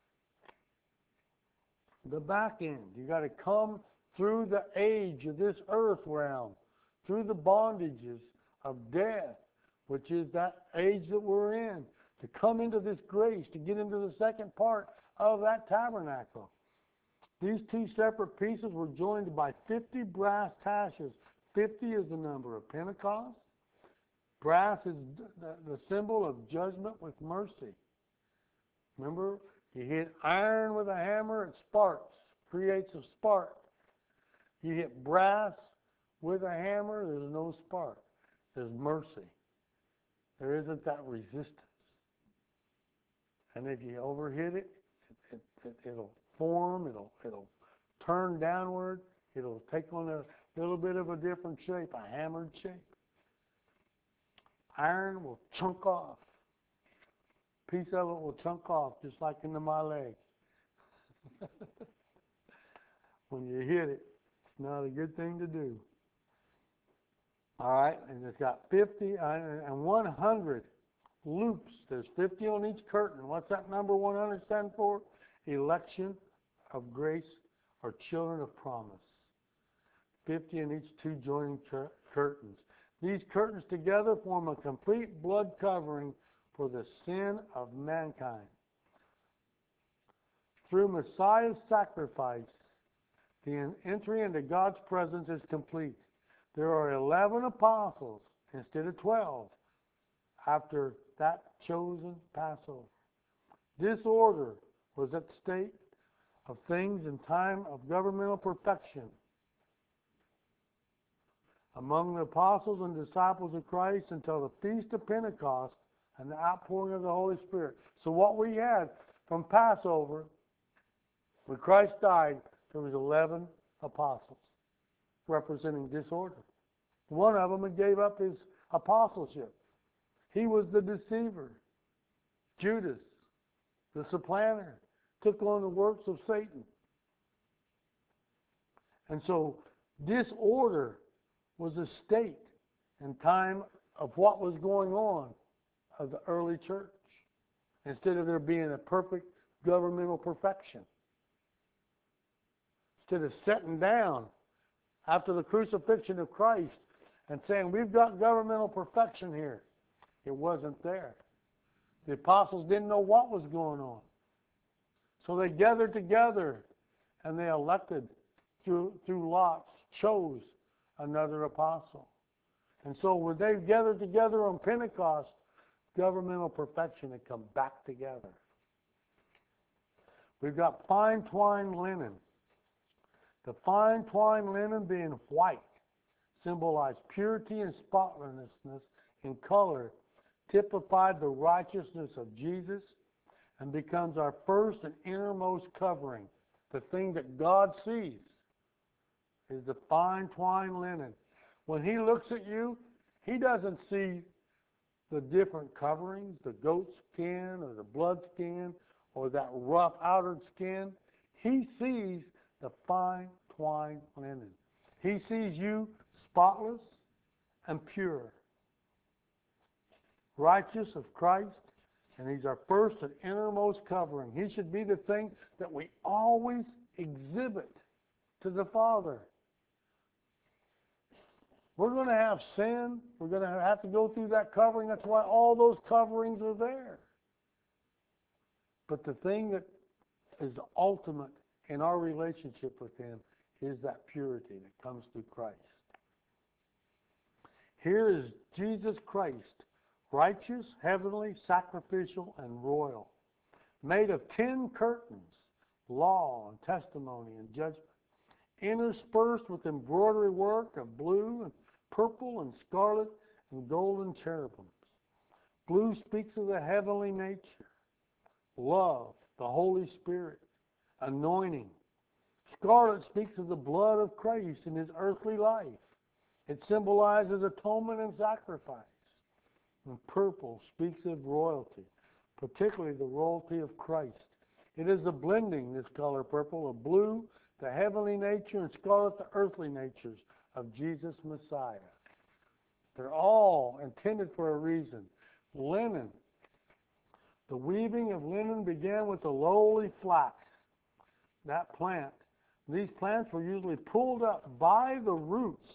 The back end, you got to come through the age of this earth realm, through the bondages of death, which is that age that we're in, to come into this grace, to get into the second part of that tabernacle. These two separate pieces were joined by fifty brass taches. fifty is the number of Pentecost. Brass is the, the symbol of judgment with mercy. Remember, you hit iron with a hammer, it sparks, creates a spark. You hit brass with a hammer, there's no spark. There's mercy. There isn't that resistance. And if you overhit it, it, it, it it'll form, it'll, it'll turn downward, it'll take on a little bit of a different shape, a hammered shape. Iron will chunk off. piece of it will chunk off, just like into my leg. When you hit it, it's not a good thing to do. All right, and it's got fifty uh, and one hundred loops. There's fifty on each curtain. What's that number one hundred stand for? Election of grace or children of promise. fifty in each two joining cur curtains. These curtains together form a complete blood covering for the sin of mankind. Through Messiah's sacrifice, the entry into God's presence is complete. There are eleven apostles instead of twelve after that chosen Passover. This order was at the state of things in time of governmental perfection among the apostles and disciples of Christ until the Feast of Pentecost and the outpouring of the Holy Spirit. So what we had from Passover, when Christ died, there was eleven apostles representing disorder. One of them had gave up his apostleship. He was the deceiver. Judas, the supplanter, took on the works of Satan. And so disorder was a state and time of what was going on of the early church, instead of there being a perfect governmental perfection. Instead of sitting down after the crucifixion of Christ and saying, we've got governmental perfection here. It wasn't there. The apostles didn't know what was going on. So they gathered together and they elected through, through lots, chose another apostle. And so when they gathered together on Pentecost, governmental perfection had come back together. We've got fine twined linen. The fine twined linen, being white, symbolized purity and spotlessness in color, typified the righteousness of Jesus, and becomes our first and innermost covering. The thing that God sees is the fine twined linen. When he looks at you, he doesn't see the different coverings, the goat skin or the blood skin or that rough outer skin. He sees the fine twined linen. He sees you spotless and pure, righteous of Christ, and he's our first and innermost covering. He should be the thing that we always exhibit to the Father. We're going to have sin. We're going to have to go through that covering. That's why all those coverings are there. But the thing that is the ultimate in our relationship with him is that purity that comes through Christ. Here is Jesus Christ, righteous, heavenly, sacrificial, and royal, made of ten curtains, law and testimony and judgment, interspersed with embroidery work of blue and purple and scarlet and golden cherubims. Blue speaks of the heavenly nature, love, the Holy Spirit, anointing. Scarlet speaks of the blood of Christ in his earthly life. It symbolizes atonement and sacrifice. And purple speaks of royalty, particularly the royalty of Christ. It is the blending, this color purple, of blue, the heavenly nature, and scarlet, the earthly natures of Jesus Messiah. They're all intended for a reason. Linen. The weaving of linen began with the lowly flax, that plant. These plants were usually pulled up by the roots,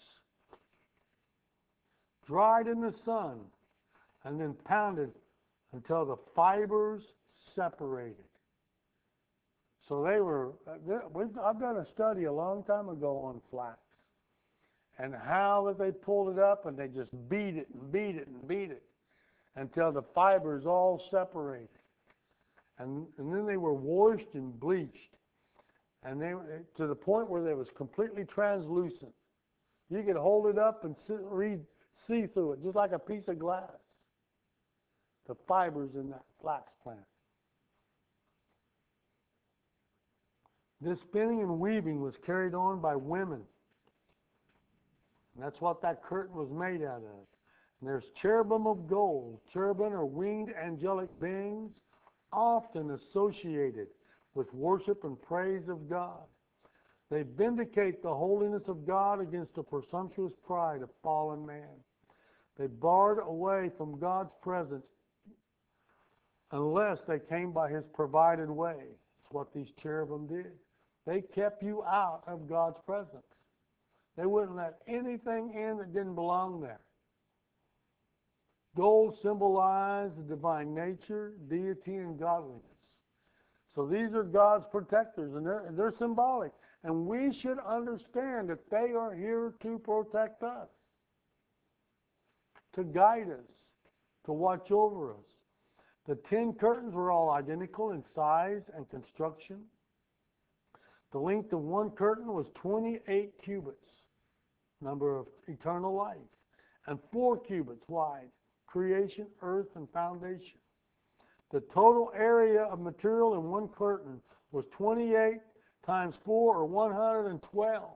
dried in the sun, and then pounded until the fibers separated. So they were, I've done a study a long time ago on flax, and how that they pulled it up and they just beat it and beat it and beat it until the fibers all separated. And, and then they were washed and bleached, and they to the point where they was completely translucent. You could hold it up and see, read, see through it, just like a piece of glass. The fibers in that flax plant. This spinning and weaving was carried on by women. And that's what that curtain was made out of. And there's cherubim of gold. Cherubim are winged angelic beings, often associated with worship and praise of God. They vindicate the holiness of God against the presumptuous pride of fallen man. They barred away from God's presence unless they came by his provided way. That's what these cherubim did. They kept you out of God's presence. They wouldn't let anything in that didn't belong there. Gold symbolized the divine nature, deity, and godliness. So these are God's protectors, and they're, they're symbolic. And we should understand that they are here to protect us, to guide us, to watch over us. The ten curtains were all identical in size and construction. The length of one curtain was twenty-eight cubits, number of eternal life, and four cubits wide, creation, earth, and foundation. The total area of material in one curtain was twenty-eight times four, or one hundred twelve.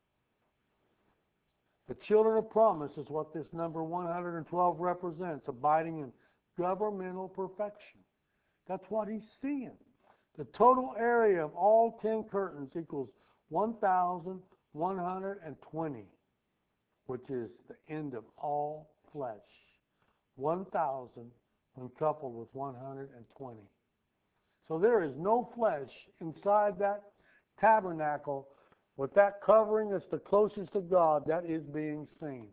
The children of promise is what this number one hundred twelve represents, abiding in governmental perfection. That's what he's seeing. The total area of all ten curtains equals one thousand one hundred twenty, which is the end of all flesh. one thousand when coupled with one hundred twenty. So there is no flesh inside that tabernacle with that covering that's the closest to God that is being seen.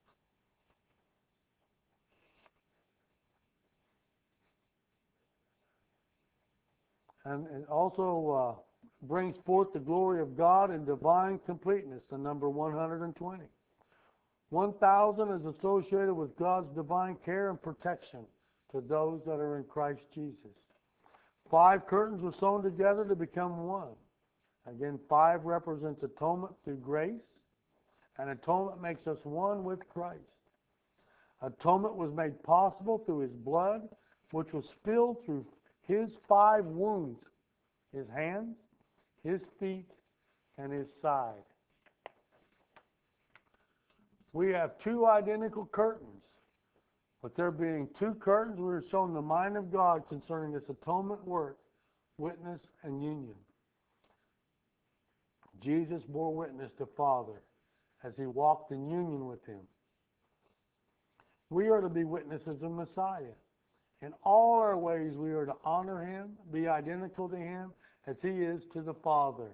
And it also uh, brings forth the glory of God in divine completeness, the number one hundred twenty. one thousand is associated with God's divine care and protection to those that are in Christ Jesus. Five curtains were sewn together to become one. Again, five represents atonement through grace, and atonement makes us one with Christ. Atonement was made possible through his blood, which was spilled through his five wounds, his hands, his feet, and his side. We have two identical curtains, but there being two curtains, we are shown the mind of God concerning this atonement work, witness, and union. Jesus bore witness to Father as he walked in union with him. We are to be witnesses of Messiah. In all our ways, we are to honor him, be identical to him as he is to the Father.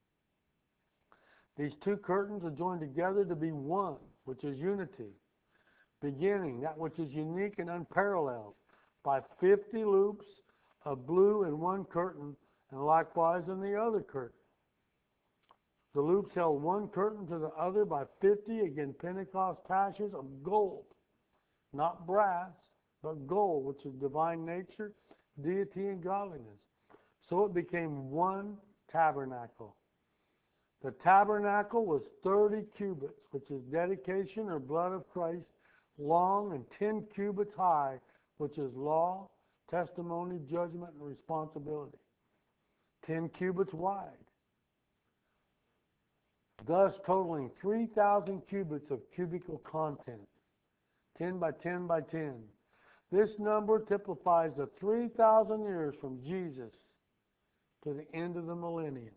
These two curtains are joined together to be one, which is unity, beginning that which is unique and unparalleled by fifty loops of blue in one curtain, and likewise in the other curtain. The loops held one curtain to the other by fifty, again, Pentecost taches of gold, not brass, but gold, which is divine nature, deity, and godliness. So it became one tabernacle. The tabernacle was thirty cubits, which is dedication or blood of Christ, long, and ten cubits high, which is law, testimony, judgment, and responsibility. ten cubits wide, thus totaling three thousand cubits of cubical content, ten by ten by ten. This number typifies the three thousand years from Jesus to the end of the millennium.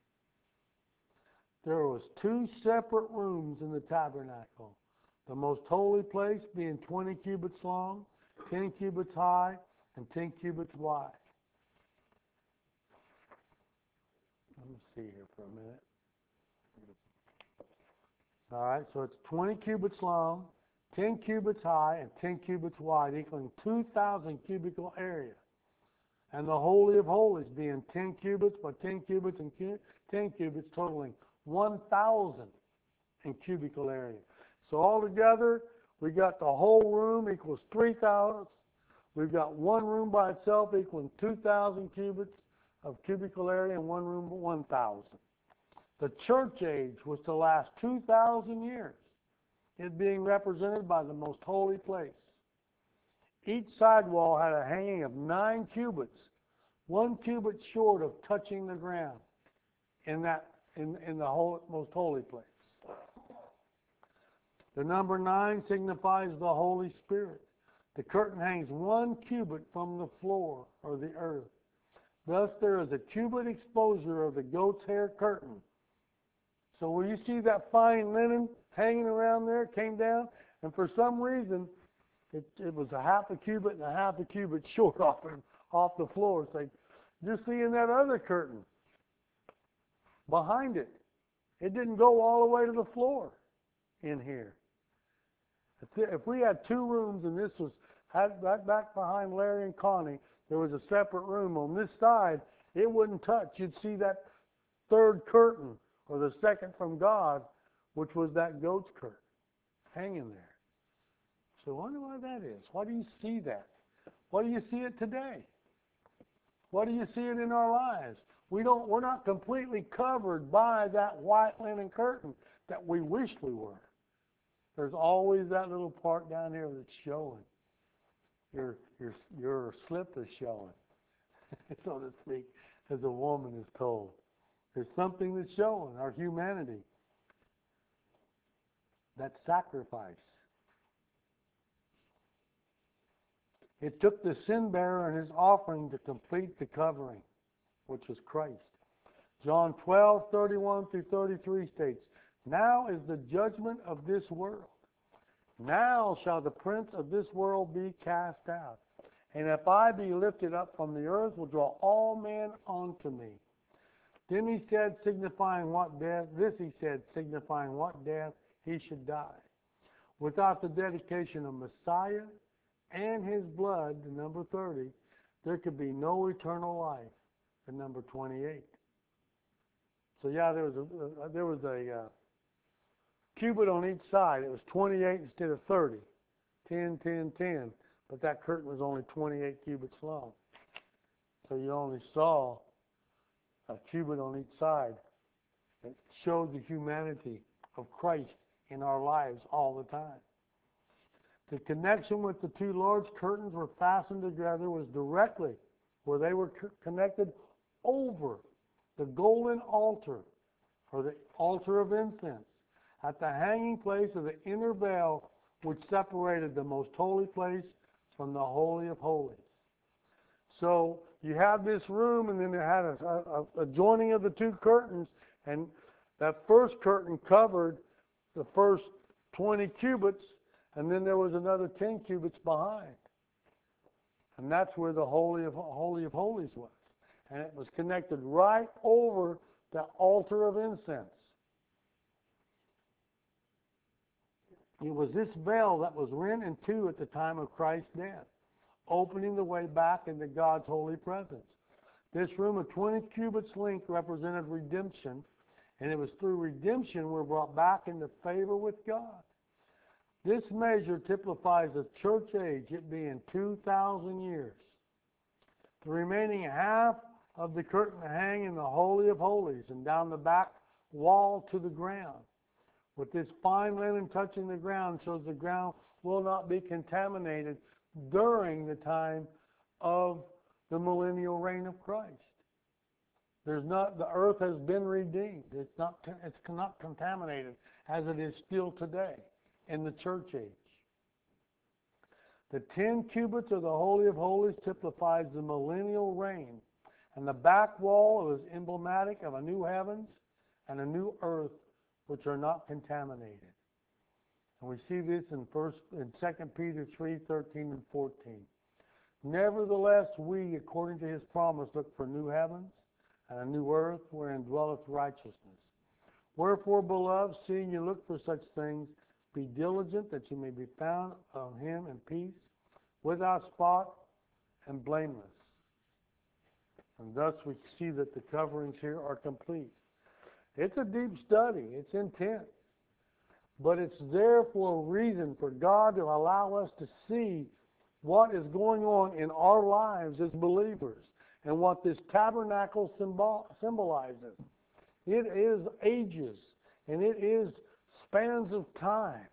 There was two separate rooms in the tabernacle, the most holy place being twenty cubits long, ten cubits high, and ten cubits wide. Let me see here for a minute. All right, so it's twenty cubits long, ten cubits high, and ten cubits wide, equaling two thousand cubical area. And the Holy of Holies being ten cubits by ten cubits and cu- ten cubits, totaling one thousand in cubical area. So altogether, we got the whole room equals three thousand. We've got one room by itself equaling two thousand cubits of cubical area, and one room one thousand. The church age was to last two thousand years, it being represented by the most holy place. Each side wall had a hanging of nine cubits, one cubit short of touching the ground in that in, in the whole, most holy place. The number nine signifies the Holy Spirit. The curtain hangs one cubit from the floor or the earth. Thus there is a cubit exposure of the goat's hair curtain. So when you see that fine linen hanging around there, it came down, and for some reason, it, it was a half a cubit and a half a cubit short off, off the floor. It's like, you're seeing that other curtain behind it. It didn't go all the way to the floor in here. If we had two rooms and this was right back behind Larry and Connie, there was a separate room on this side, it wouldn't touch. You'd see that third curtain, or the second from God, which was that goat's curtain, hanging there. So I wonder why that is. Why do you see that? Why do you see it today? Why do you see it in our lives? We don't, we're not completely covered by that white linen curtain that we wished we were. There's always that little part down here that's showing. Your, your, your slip is showing, so to speak, as a woman is told. There's something that's showing, our humanity. That sacrifice. It took the sin bearer and his offering to complete the covering, which was Christ. John twelve, thirty-one through thirty-three states, now is the judgment of this world. Now shall the prince of this world be cast out. And if I be lifted up from the earth, will draw all men unto me. Then he said, signifying what death, this he said, signifying what death he should die. Without the dedication of Messiah and his blood, the number thirty, there could be no eternal life, the number twenty-eight. So yeah, there was a, uh, there was a uh, cubit on each side. It was twenty-eight instead of thirty. ten, ten, ten. But that curtain was only twenty-eight cubits long. So you only saw a cubit on each side. It showed the humanity of Christ in our lives all the time. The connection with the two large curtains were fastened together was directly where they were connected over the golden altar, or the altar of incense, at the hanging place of the inner veil which separated the most holy place from the Holy of Holies. So you have this room, and then it had a, a, a joining of the two curtains, and that first curtain covered the first twenty cubits, and then there was another ten cubits behind. And that's where the Holy of, Holy of Holies was. And it was connected right over the altar of incense. It was this veil that was rent in two at the time of Christ's death, opening the way back into God's holy presence. This room of twenty cubits length represented redemption, and it was through redemption we're brought back into favor with God. This measure typifies the church age, it being two thousand years. The remaining half of the curtain hang in the Holy of Holies and down the back wall to the ground. With this fine linen touching the ground shows the ground will not be contaminated during the time of the millennial reign of Christ. There's not, the earth has been redeemed. It's not, it's not contaminated as it is still today in the church age. The ten cubits of the Holy of Holies typifies the millennial reign, and the back wall is emblematic of a new heavens and a new earth which are not contaminated. And we see this in first in Second Peter three, thirteen and fourteen. Nevertheless, we, according to his promise, look for new heavens and a new earth wherein dwelleth righteousness. Wherefore, beloved, seeing you look for such things, be diligent that you may be found of him in peace, without spot and blameless. And thus we see that the coverings here are complete. It's a deep study. It's intense. But it's there for a reason, for God to allow us to see what is going on in our lives as believers and what this tabernacle symbol symbolizes. It is ages, and it is spans of time.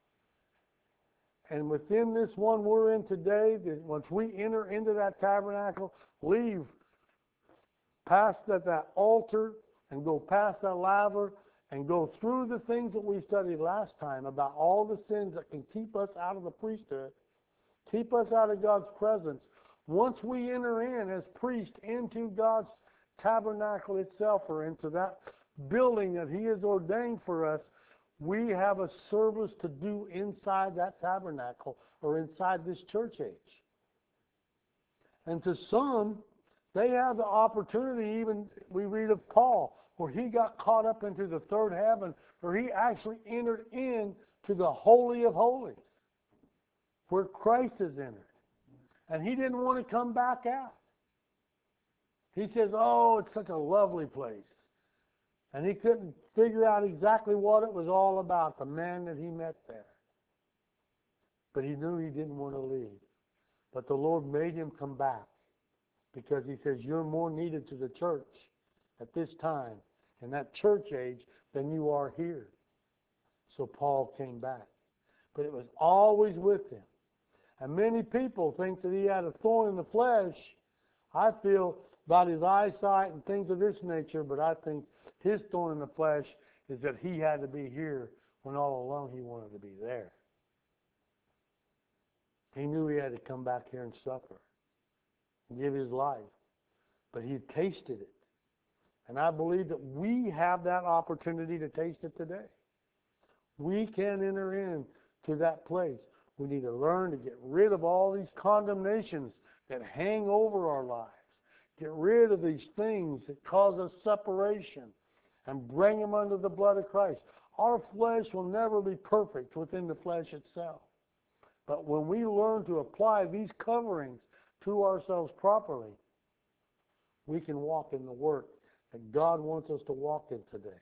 And within this one we're in today, once we enter into that tabernacle, leave past that, that altar and go past that laver and go through the things that we studied last time about all the sins that can keep us out of the priesthood, keep us out of God's presence. Once we enter in as priests into God's tabernacle itself, or into that building that He has ordained for us, we have a service to do inside that tabernacle or inside this church age. And to some, they have the opportunity, even we read of Paul, where he got caught up into the third heaven, where he actually entered into the Holy of Holies, where Christ is entered. And he didn't want to come back out. He says, oh, it's such a lovely place. And he couldn't figure out exactly what it was all about, the man that he met there. But he knew he didn't want to leave. But the Lord made him come back, because he says, you're more needed to the church at this time, in that church age, than you are here. So Paul came back. But it was always with him. And many people think that he had a thorn in the flesh. I feel about his eyesight and things of this nature, but I think his thorn in the flesh is that he had to be here when all along he wanted to be there. He knew he had to come back here and suffer and give his life. But he tasted it. And I believe that we have that opportunity to taste it today. We can enter in to that place. We need to learn to get rid of all these condemnations that hang over our lives. Get rid of these things that cause us separation and bring them under the blood of Christ. Our flesh will never be perfect within the flesh itself. But when we learn to apply these coverings to ourselves properly, we can walk in the work that God wants us to walk in today.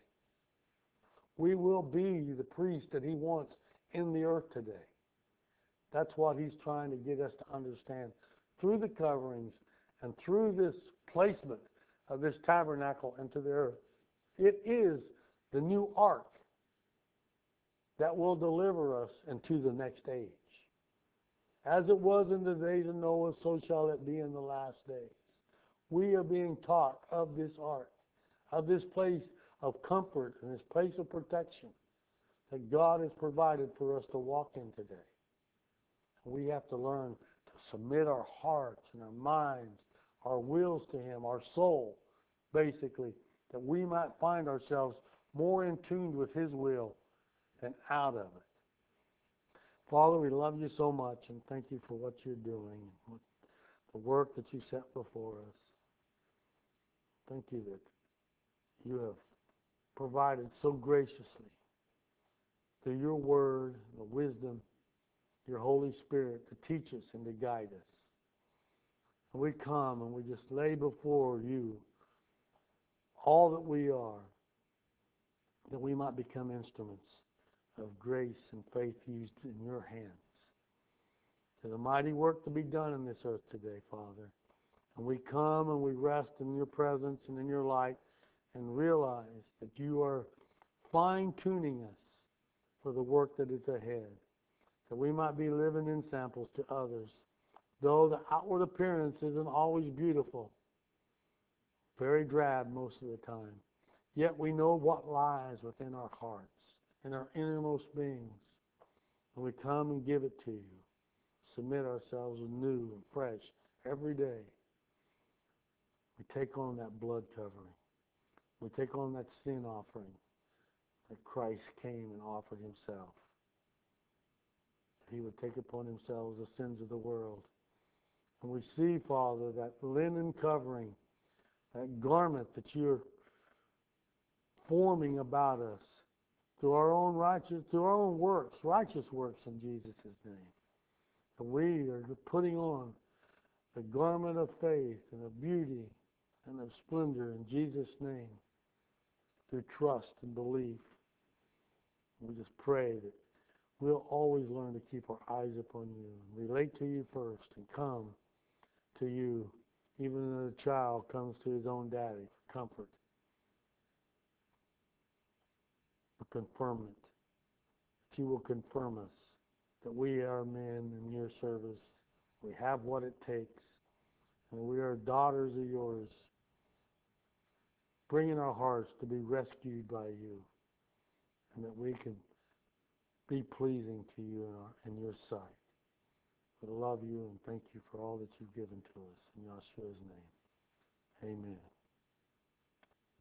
We will be the priest that He wants in the earth today. That's what He's trying to get us to understand through the coverings and through this placement of this tabernacle into the earth. It is the new ark that will deliver us into the next age. As it was in the days of Noah, so shall it be in the last days. We are being taught of this ark, of this place of comfort and this place of protection that God has provided for us to walk in today. We have to learn to submit our hearts and our minds, our wills to Him, our soul, basically, that we might find ourselves more in tune with His will than out of it. Father, we love You so much, and thank You for what You're doing, the work that You set before us. Thank You that You have provided so graciously through Your word, the wisdom, Your Holy Spirit to teach us and to guide us. And we come and we just lay before You all that we are, that we might become instruments of grace and faith used in Your hands. There's a mighty work to be done in this earth today, Father. And we come and we rest in Your presence and in Your light and realize that You are fine-tuning us for the work that is ahead, that we might be living examples to others. Though the outward appearance isn't always beautiful, very drab most of the time, yet we know what lies within our hearts and our innermost beings. And we come and give it to You, submit ourselves anew and fresh every day. We take on that blood covering. We take on that sin offering that Christ came and offered Himself. He would take upon Himself the sins of the world. And we see, Father, that linen covering, that garment that You're forming about us through our own righteous, through our own works, righteous works in Jesus' name. And we are putting on the garment of faith and of beauty and of splendor in Jesus' name through trust and belief. We just pray that we'll always learn to keep our eyes upon You and relate to You first and come to You, even when a child comes to his own daddy for comfort, for confirmation. That You will confirm us, that we are men in Your service. We have what it takes, and we are daughters of Yours, bringing our hearts to be rescued by You. and that we could be pleasing to you in, our, in your sight. We love you and thank you for all that you've given to us. In Yahshua's name, amen.